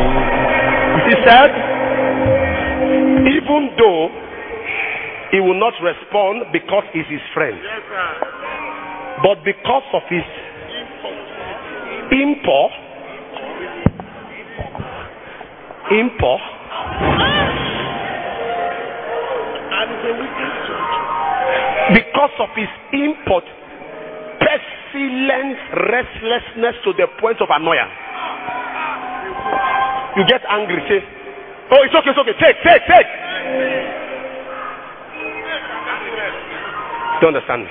He said, even though he will not respond because he's his friend, but because of his import, import, because of his import, pestilence, restlessness to the point of annoyance. You get angry, say, oh, it's okay, it's okay, take, take, take. Don't understand me?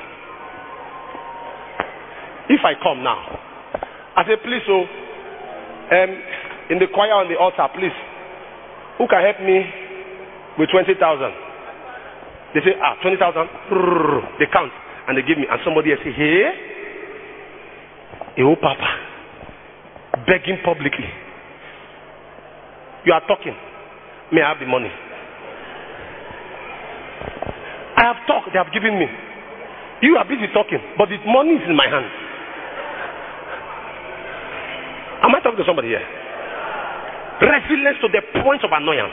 If I come now, I say, please, so, um, in the choir on the altar, please, who can help me with twenty thousand? They say, ah, twenty thousand. They count and they give me, and somebody else say, hey, oh, Papa, begging publicly. You are talking. May I have the money? I have talked. They have given me. You are busy talking, but the money is in my hand. Am I talking to somebody here? Resilience to the point of annoyance.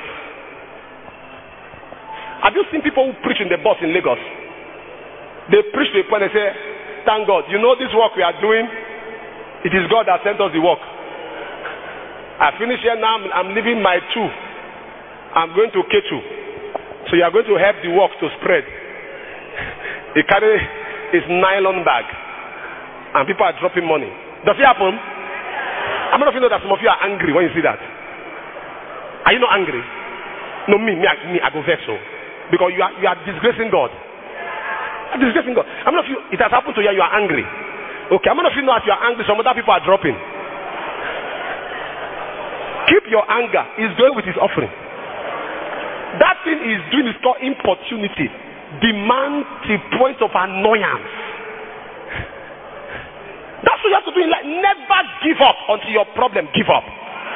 Have you seen people who preach in the bus in Lagos? They preach to a point and say, thank God, you know this work we are doing, it is God that sent us the work. I finish here now, I'm leaving my two. I'm going to K two. So you are going to help the work to spread. He carry his nylon bag and people are dropping money. Does it happen? How many of you know that some of you are angry when you see that? Are you not angry? No, me, me, I, me, I go vex so. Because you are you are disgracing God. You are disgracing God. How many of you, it has happened to you, you are angry? Okay, how many of you know as you are angry, some other people are dropping? Keep your anger. He's going with his offering. That thing he's doing is called importunity. Demand to point of annoyance. That's what you have to do in life. Never give up until your problem give up.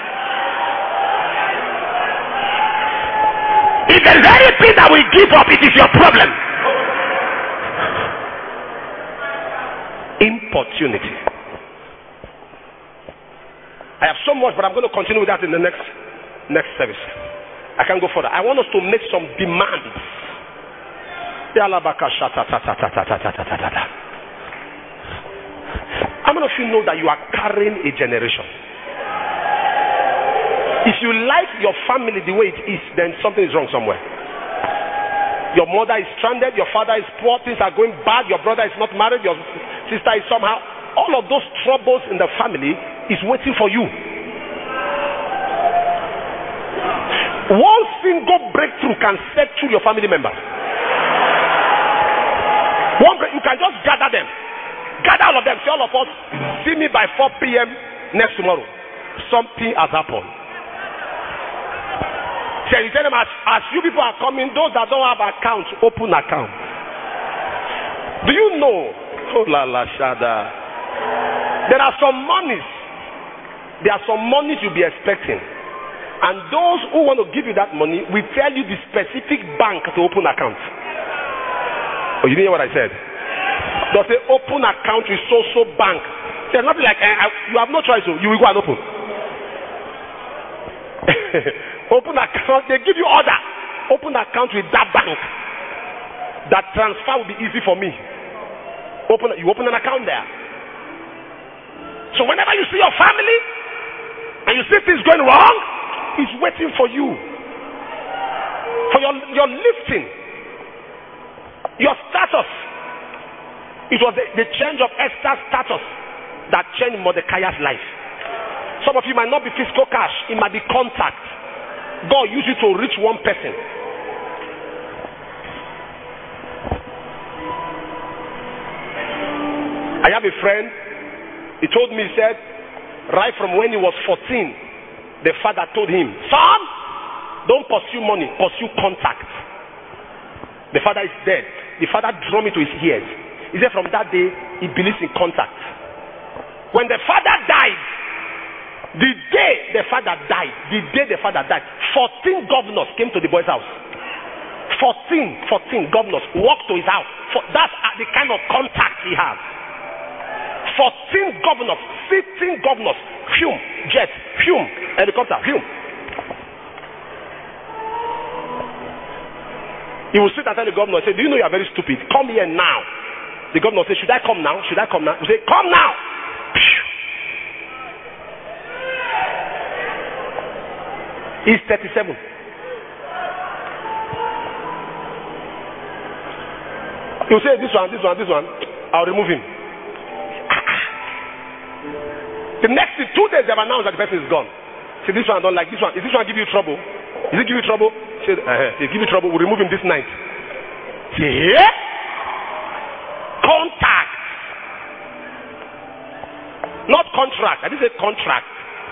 If there's anything that will give up, it is your problem. Importunity. I have so much, but I'm going to continue with that in the next next service. I can go further. I want us to make some demands. How many of you know that you are carrying a generation? If you like your family the way it is, then something is wrong somewhere. Your mother is stranded, your father is poor, things are going bad, your brother is not married, your sister is somehow. All of those troubles in the family is waiting for you. One single breakthrough can set through your family members. One break, you can just gather them. Gather all of them. See all of us. See me by four p.m. next tomorrow. Something has happened. So you tell them as, as you people are coming, those that don't have accounts, open account. Do you know? Oh la la shada. There are some monies. There are some monies you'll be expecting. And those who want to give you that money will tell you the specific bank to open account. Oh, you didn't hear what I said? They'll say open account with so-so bank. There's nothing like, uh, you have no choice, so you will go and open. Open account, they give you order. Open account with that bank. That transfer will be easy for me. Open, you open an account there. So whenever you see your family and you see things going wrong, it's waiting for you. For your, your lifting. Your status. It was the, the change of Esther's status that changed Mordecai's life. Some of you might not be physical cash. It might be contact. God used you to reach one person. I have a friend. He told me, he said, right from when he was fourteen, the father told him, son, don't pursue money, pursue contact. The father is dead. The father drew me to his ears. He said from that day, he believes in contact. When the father died, the day the father died, the day the father died, fourteen governors came to the boy's house. fourteen, fourteen governors walked to his house. For, that's the kind of contact he has. fourteen governors, fifteen governors, fume, jet, fume, helicopter, fume. He will sit and tell the governor, say, do you know you are very stupid? Come here now. The governor says, should I come now? Should I come now? He say, come now. He's thirty-seven. He will say, this one, this one, this one. I'll remove him. The next two days they have announced that the person is gone. Say, this one I don't like. This one, is this one give you trouble? Is it give you trouble? Say, uh-huh. Say, give you trouble. We'll remove him this night. Say, yeah? Contact. Not contract. I didn't say contract.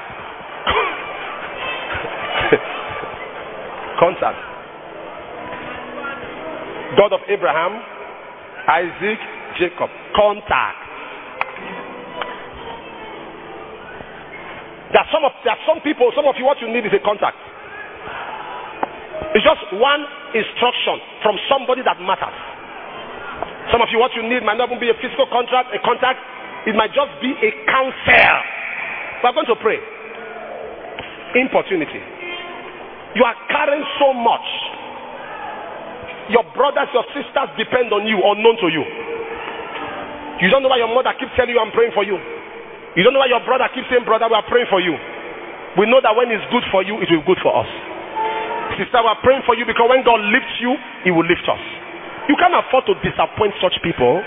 Contact. God of Abraham, Isaac, Jacob. Contact. There are some of there are some people, some of you, what you need is a contact. It's just one instruction from somebody that matters. Some of you, what you need might not even be a physical contract, a contact. It might just be a counsel. We're going to pray. Importunity. You are carrying so much. Your brothers, your sisters depend on you, unknown to you. You don't know why your mother keeps telling you, I'm praying for you. You don't know why your brother keeps saying, brother, we are praying for you. We know that when it's good for you, it will be good for us. Sister, we are praying for you because when God lifts you, He will lift us. You can't afford to disappoint such people.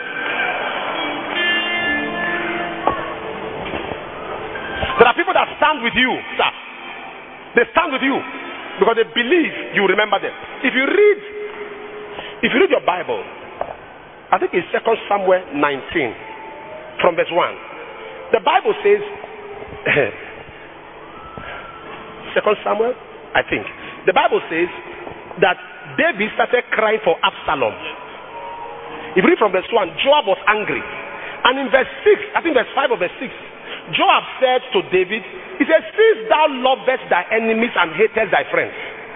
There are people that stand with you, sir. They stand with you because they believe you remember them. If you read, if you read your Bible, I think it's Second Samuel nineteen, from verse one. The Bible says, Second Samuel, I think. The Bible says that David started crying for Absalom. If you read from verse one, Joab was angry. And in verse six, I think verse five or verse six, Joab said to David, he said, since thou lovest thy enemies and hatest thy friends.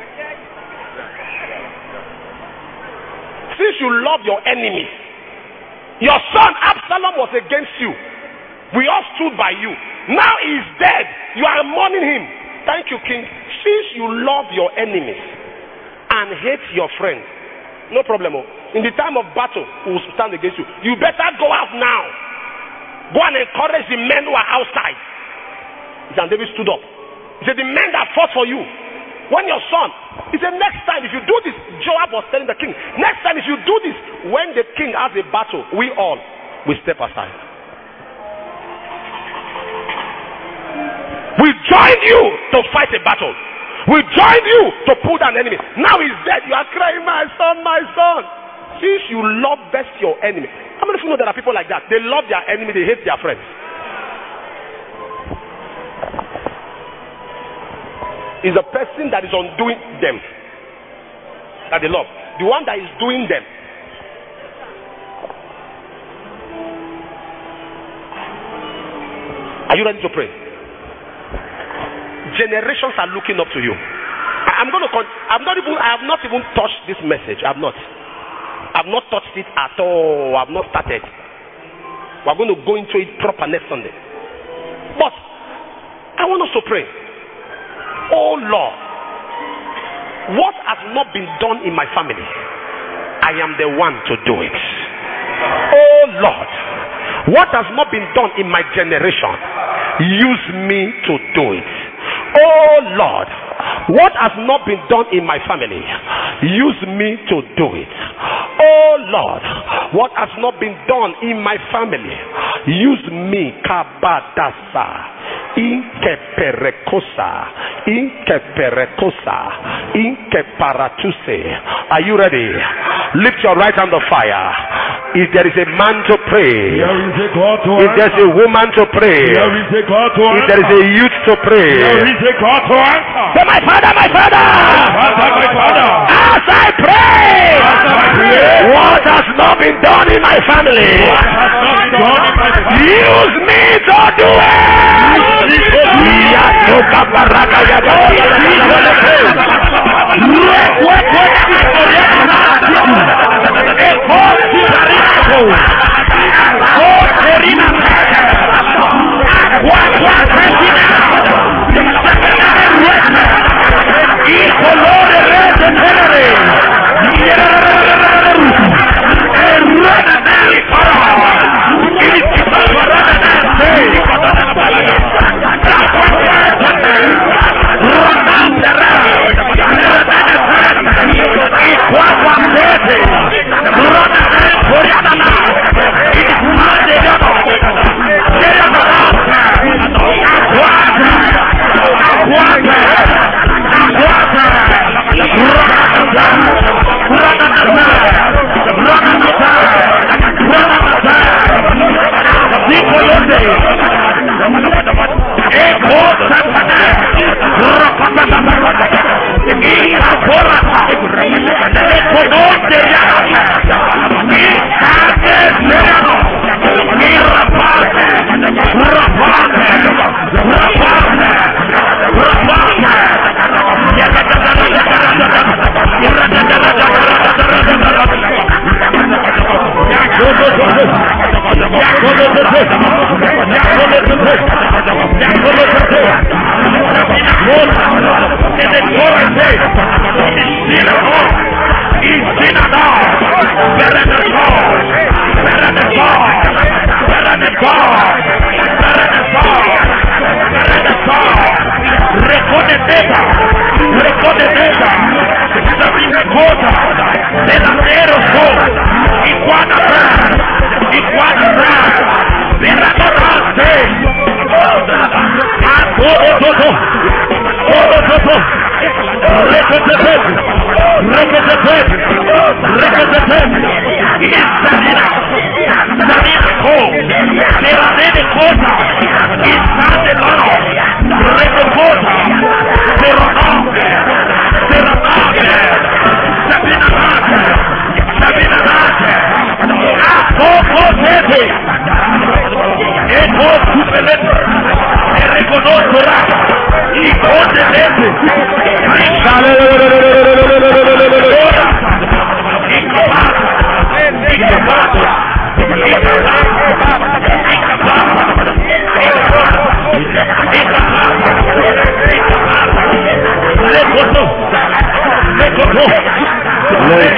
Since you love your enemies, your son Absalom was against you. We all stood by you. Now he is dead. You are mourning him. Thank you, King. Since you love your enemies and hate your friends, no problem. In the time of battle, we will stand against you. You better go out now. Go and encourage the men who are outside. And David stood up. He said, the men that fought for you, when your son, he said, next time if you do this, Joab was telling the king, next time if you do this, when the king has a battle, we all will step aside. We joined you to fight a battle. We joined you to put an enemy. Now he's dead. You are crying, my son, my son. Since you love best your enemy. How many of you know there are people like that? They love their enemy, they hate their friends. It's a person that is undoing them that they love. The one that is doing them. Are you ready to pray? Generations are looking up to you. I'm going to. Con- I'm not even. I have not even touched this message. I've not. I've not touched it at all. I've not started. We're going to go into it proper next Sunday. But I want us to pray. Oh Lord, what has not been done in my family, I am the one to do it. Oh Lord, what has not been done in my generation, use me to do it. Oh Lord, what has not been done in my family, use me to do it. Oh Lord, what has not been done in my family, use me. Kabadasa. Inkeperekosa, Inkeperekosa, Inkeparatuse. Are you ready? Lift your right hand of fire. If there is a man to pray, if there is a woman to pray, if there is a youth to pray, say, my father, my father, as I pray, what has not been done in my family, use me to do it.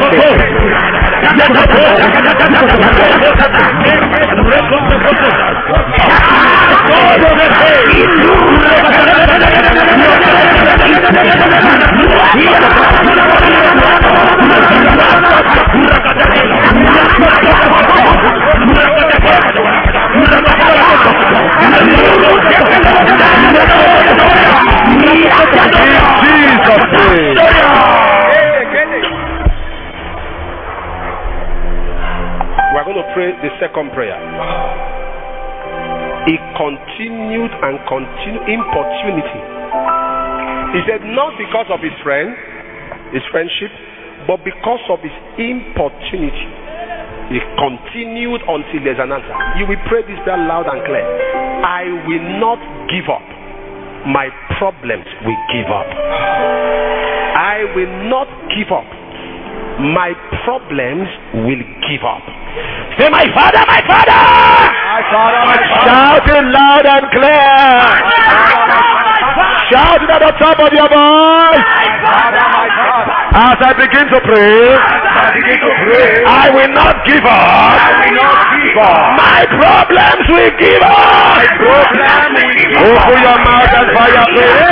We're going to pray the second prayer. He continued and continued importunity. He said, not because of his friend, his friendship, but because of his importunity. He continued until there's an answer. You will pray this prayer loud and clear. I will not give up. My problems will give up. I will not give up. My problems will give up. Say, my Father, my Father! My Father, my Father! Shout it loud and clear! Shout it at the top of your voice! My Father, my Father! As I begin to pray, I, begin to pray I will not give up. I will not give up. My problems will give up. My problem will give up. Open your mouth and fire prayer.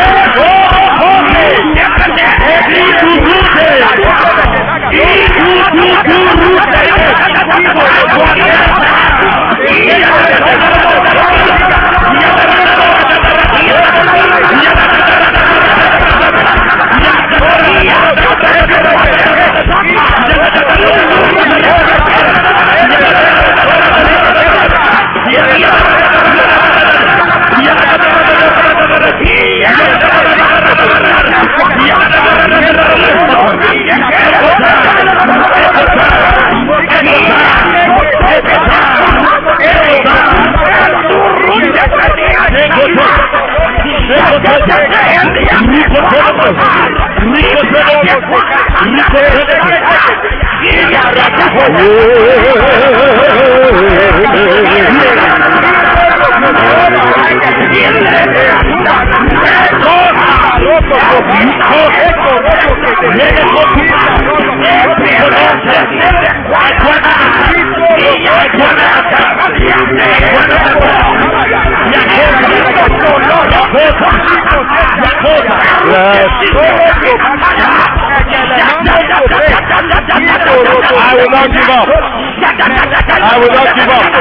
I will not give up. I will not give up.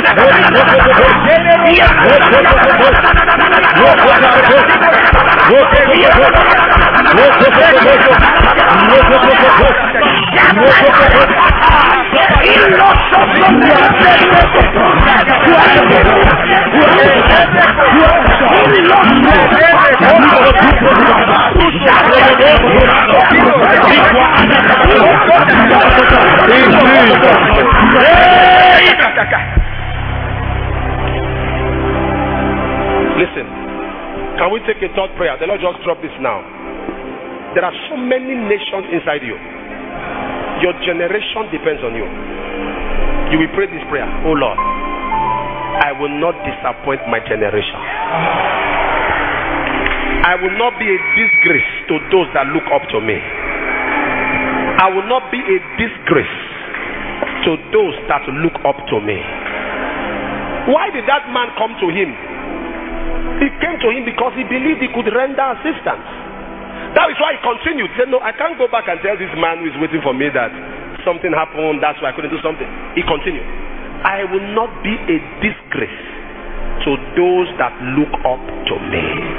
Listen, can we take a third prayer? The Lord just drop this now. There are so many nations inside you. Your generation depends on you. You will pray this prayer. Oh Lord, I will not disappoint my generation. I will not be a disgrace to those that look up to me. I will not be a disgrace to those that look up to me. Why did that man come to him? He came to him because he believed he could render assistance. That is why he continued. He said, no, I can't go back and tell this man who is waiting for me that something happened, that's why I couldn't do something. He continued. I will not be a disgrace to those that look up to me.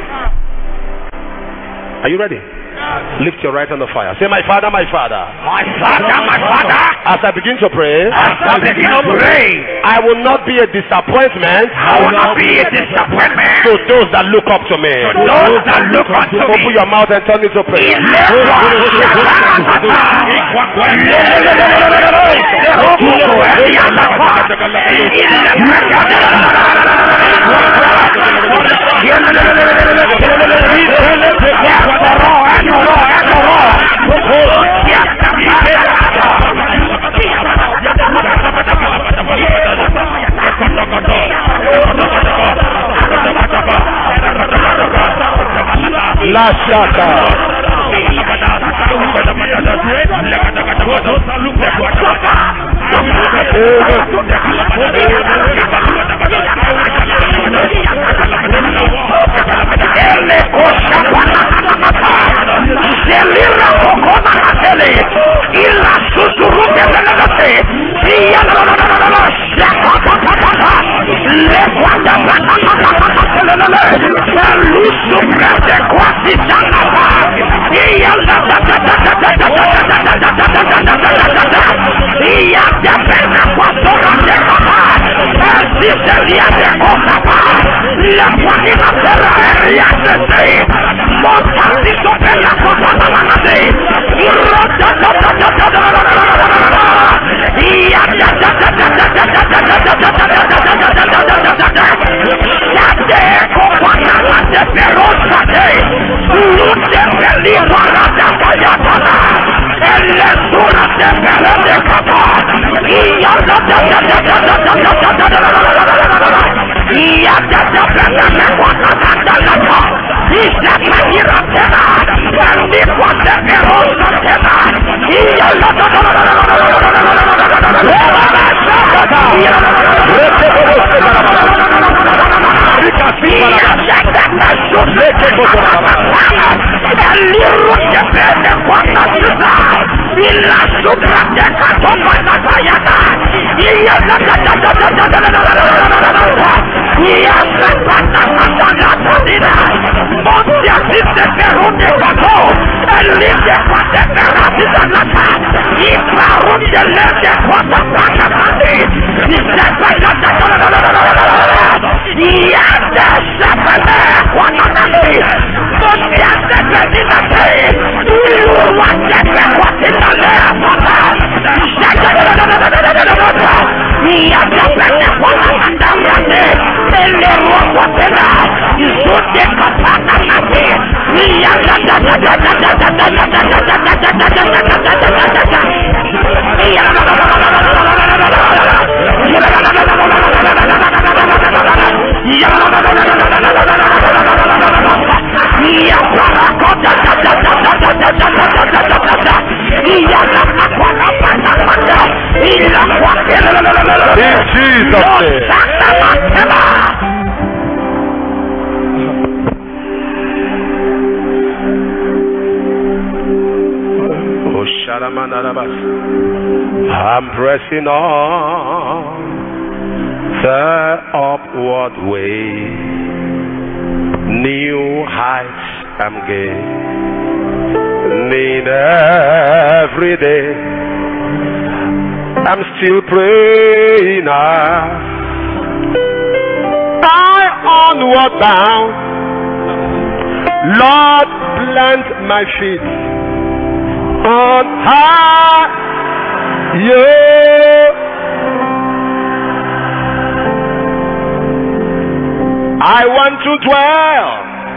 Are you ready? Lift your right hand on fire. Say, my Father, my Father. My Father, my Father. As I begin to pray, As I begin to pray, I will not be a disappointment. I will not be a disappointment to those that look up to me. To those that look up to me. Open your mouth and turn it to prayer. La shaka. I'm pressing on the upward way, new heights I'm gaining every day. I'm still praying, I onward bound. Lord, plant my feet on high, yeah. I want to dwell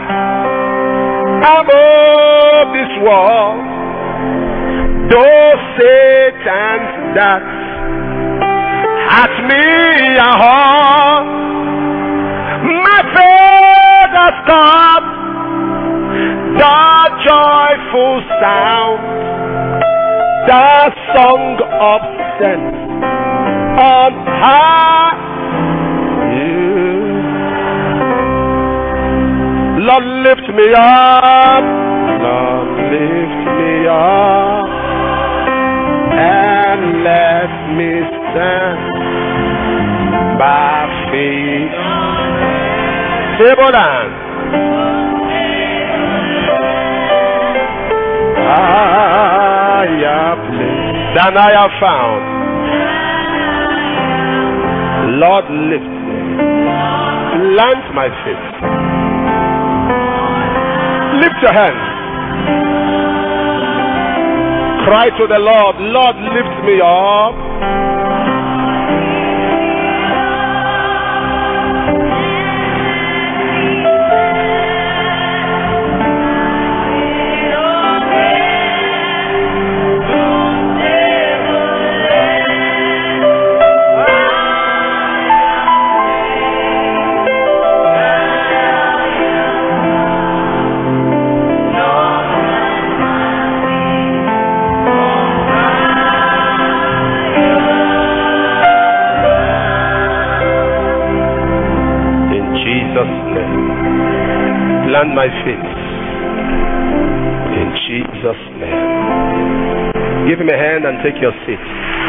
above this world, those Satan's darts at me are hard. My faith has come, the joyful sound, the song of sense on high. Yeah. Lord, lift me up, Lord, lift me up, and let me stand by faith. Table dance. Than I have found. Lord, lift me. Plant my feet. Lift your hands. Cry to the Lord, Lord, lift me up. Jesus' name. Land my feet. In Jesus' name. Give him a hand and take your seat.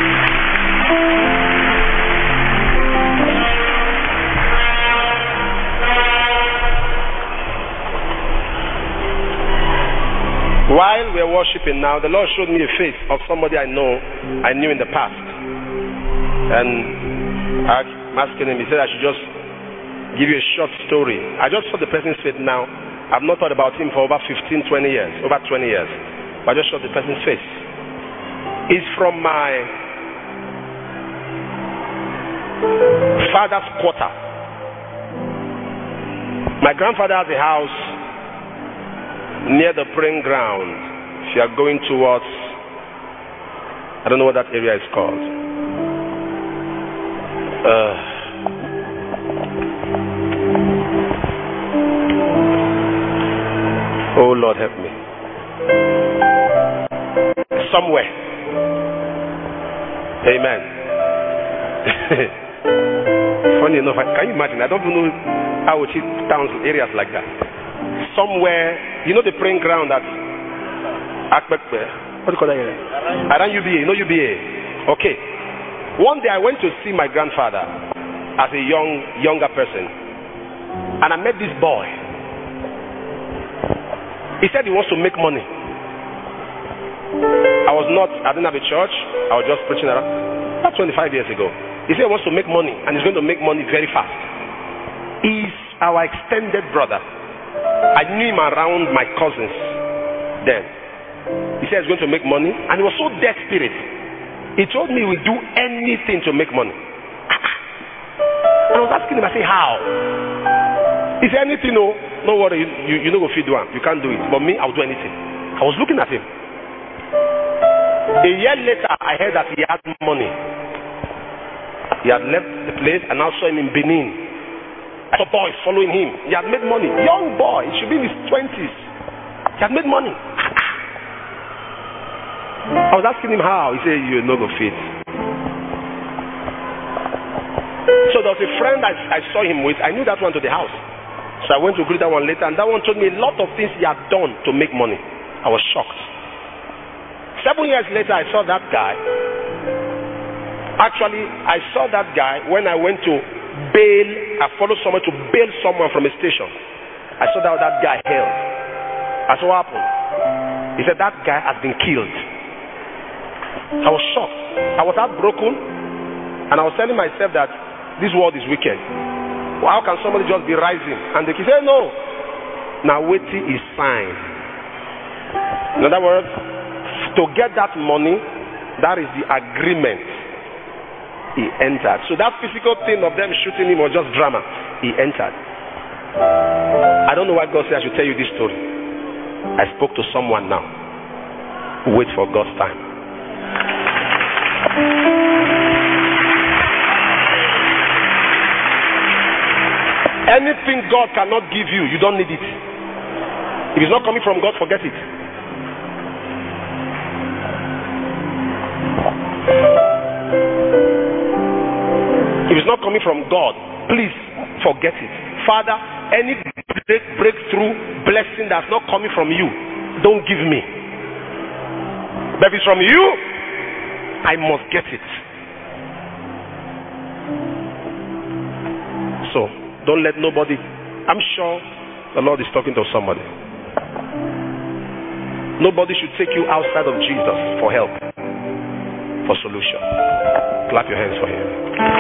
While we're worshiping now, the Lord showed me a face of somebody I know, I knew in the past. And I'm asking him, he said I should just give you a short story. I just saw the person's face now. I've not thought about him for over fifteen, twenty years, over twenty years. But I just saw the person's face. It's from my father's quarter. My grandfather has a house near the praying ground. If you are going towards, I don't know what that area is called. Uh, oh Lord, help me. Somewhere. Amen. Funny enough, can you imagine? I don't know how it is towns, areas like that. Somewhere, you know the praying ground at Akbekbe. What do you call that area? Around U B A. You know U B A? Okay. One day I went to see my grandfather as a young, younger person. And I met this boy. He said he wants to make money. I was not, I didn't have a church. I was just preaching around. About twenty-five years ago. He said he wants to make money. And he's going to make money very fast. He's our extended brother. I knew him around my cousins then. He said he's going to make money, and he was so desperate. He told me he would do anything to make money. And I was asking him, I said, how? He said, anything, no, no worry, you, you, you know go feed one. You can't do it. But me, I'll do anything. I was looking at him. A year later, I heard that he had money. He had left the place, and I saw him in Benin. I saw boys following him. He had made money. Young boy. He should be in his twenties. He had made money. I was asking him how. He said, you're not going to fit. So there was a friend I, I saw him with. I knew that one to the house. So I went to greet that one later. And that one told me a lot of things he had done to make money. I was shocked. Seven years later, I saw that guy. Actually, I saw that guy when I went to bail, I followed someone to bail someone from a station. I saw that that guy held. I saw what happened. He said that guy has been killed. I was shocked. I was heartbroken, and I was telling myself that this world is wicked. Well, how can somebody just be rising? And they said no. Now waiting is sign. In other words, to get that money, that is the agreement. He entered. So that physical thing of them shooting him was just drama. He entered. I don't know why God said I should tell you this story. I spoke to someone now. Wait for God's time. Anything God cannot give you, you don't need it. If it's not coming from God, forget it. If it's not coming from God, please forget it. Father, any break, breakthrough, blessing that's not coming from you, don't give me. But if it's from you, I must get it. So, don't let nobody, I'm sure the Lord is talking to somebody. Nobody should take you outside of Jesus for help, for solution. Clap your hands for him.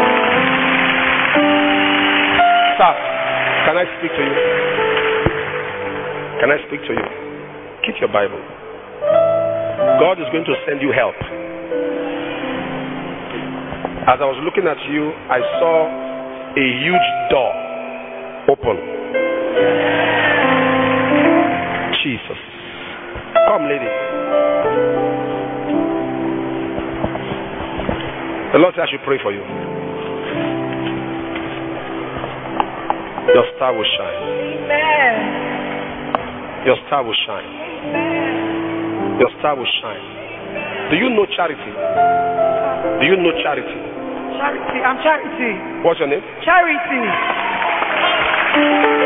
Sir, can I speak to you? Can I speak to you? Keep your Bible. God is going to send you help. As I was looking at you, I saw a huge door open. Jesus. Come, lady. The Lord said I should pray for you. Your star will shine. Amen. Your star will shine. Amen. Your star will shine. Do you know Charity? Do you know Charity? Charity. I'm Charity. What's your name? Charity.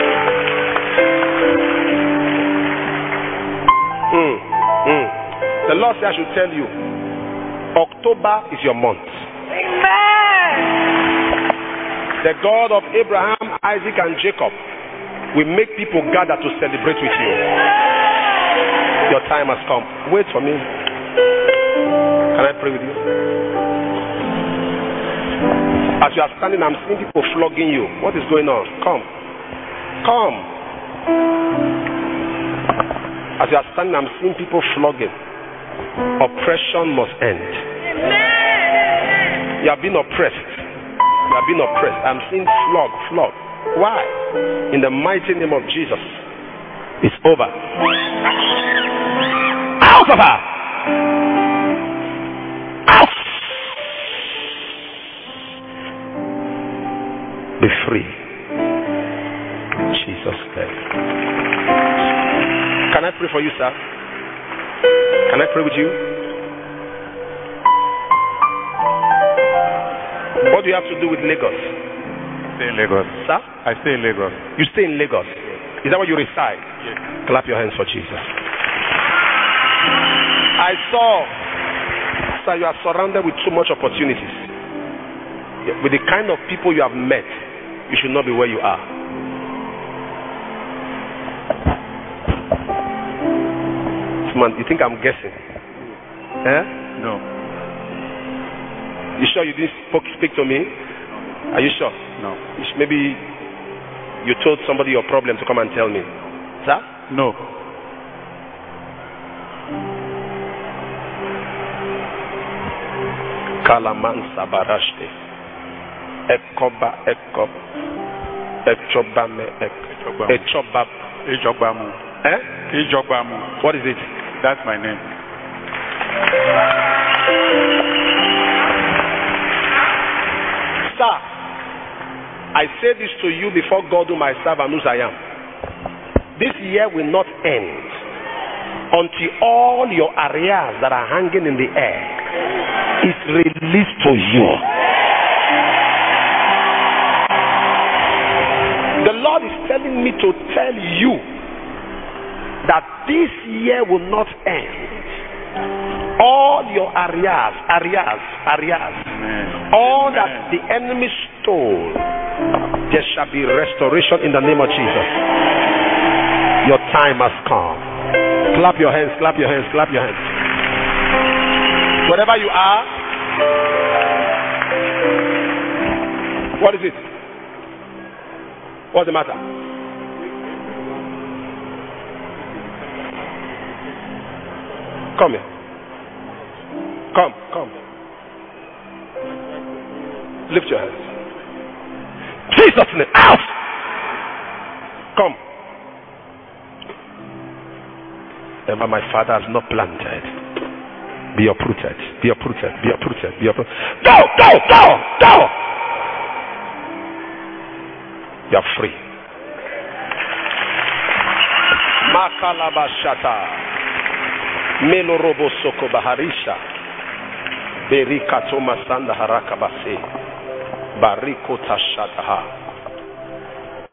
Lord said I should tell you, October is your month. Amen. The God of Abraham, Isaac, and Jacob will make people gather to celebrate with you. Your time has come. Wait for me. Can I pray with you? As you are standing, I'm seeing people flogging you. What is going on? Come. Come. As you are standing, I'm seeing people flogging. Oppression must end. Amen. You have been oppressed. You have been oppressed. I'm seeing flog, flog. Why? In the mighty name of Jesus. It's over. Out of her! Out! Be free. Jesus name. Can I pray for you, sir? Can I pray with you? What do you have to do with Lagos? Stay in Lagos. Sir? I stay in Lagos. You stay in Lagos? Yes. Is that where you reside? Yes. Clap your hands for Jesus. I saw, sir, you are surrounded with too much opportunities. With the kind of people you have met, you should not be where you are. Man, you think I'm guessing? Eh? No. You sure you didn't speak, speak to me? Are you sure? No. You sh- maybe you told somebody your problem to come and tell me. Sir? No. Kalaman Sabarashte. Ekoba Ekop. Echobame Ek. Echobab. Ejogbamu. Eh? Ejogbamu. What is it? That's my name. Sir, I say this to you before God whom I serve and whose I am. This year will not end until all your arrears that are hanging in the air is released to you. The Lord is telling me to tell you that this year will not end. All your arrears, arrears, arrears, Amen. all Amen. that the enemy stole, there shall be restoration in the name of Jesus. Your time has come. Clap your hands, clap your hands, clap your hands. Wherever you are, what is it? What's the matter? Come here. Come, come. Lift your hands. Jesus' name, out! Come. Whatever my Father has not planted, be uprooted, be uprooted, be uprooted, be uprooted. Go, go, go, go! You are free. Makalabashata. Melorobo soko baharisha. Berika toma sanda haraka base. Bariko tashataha.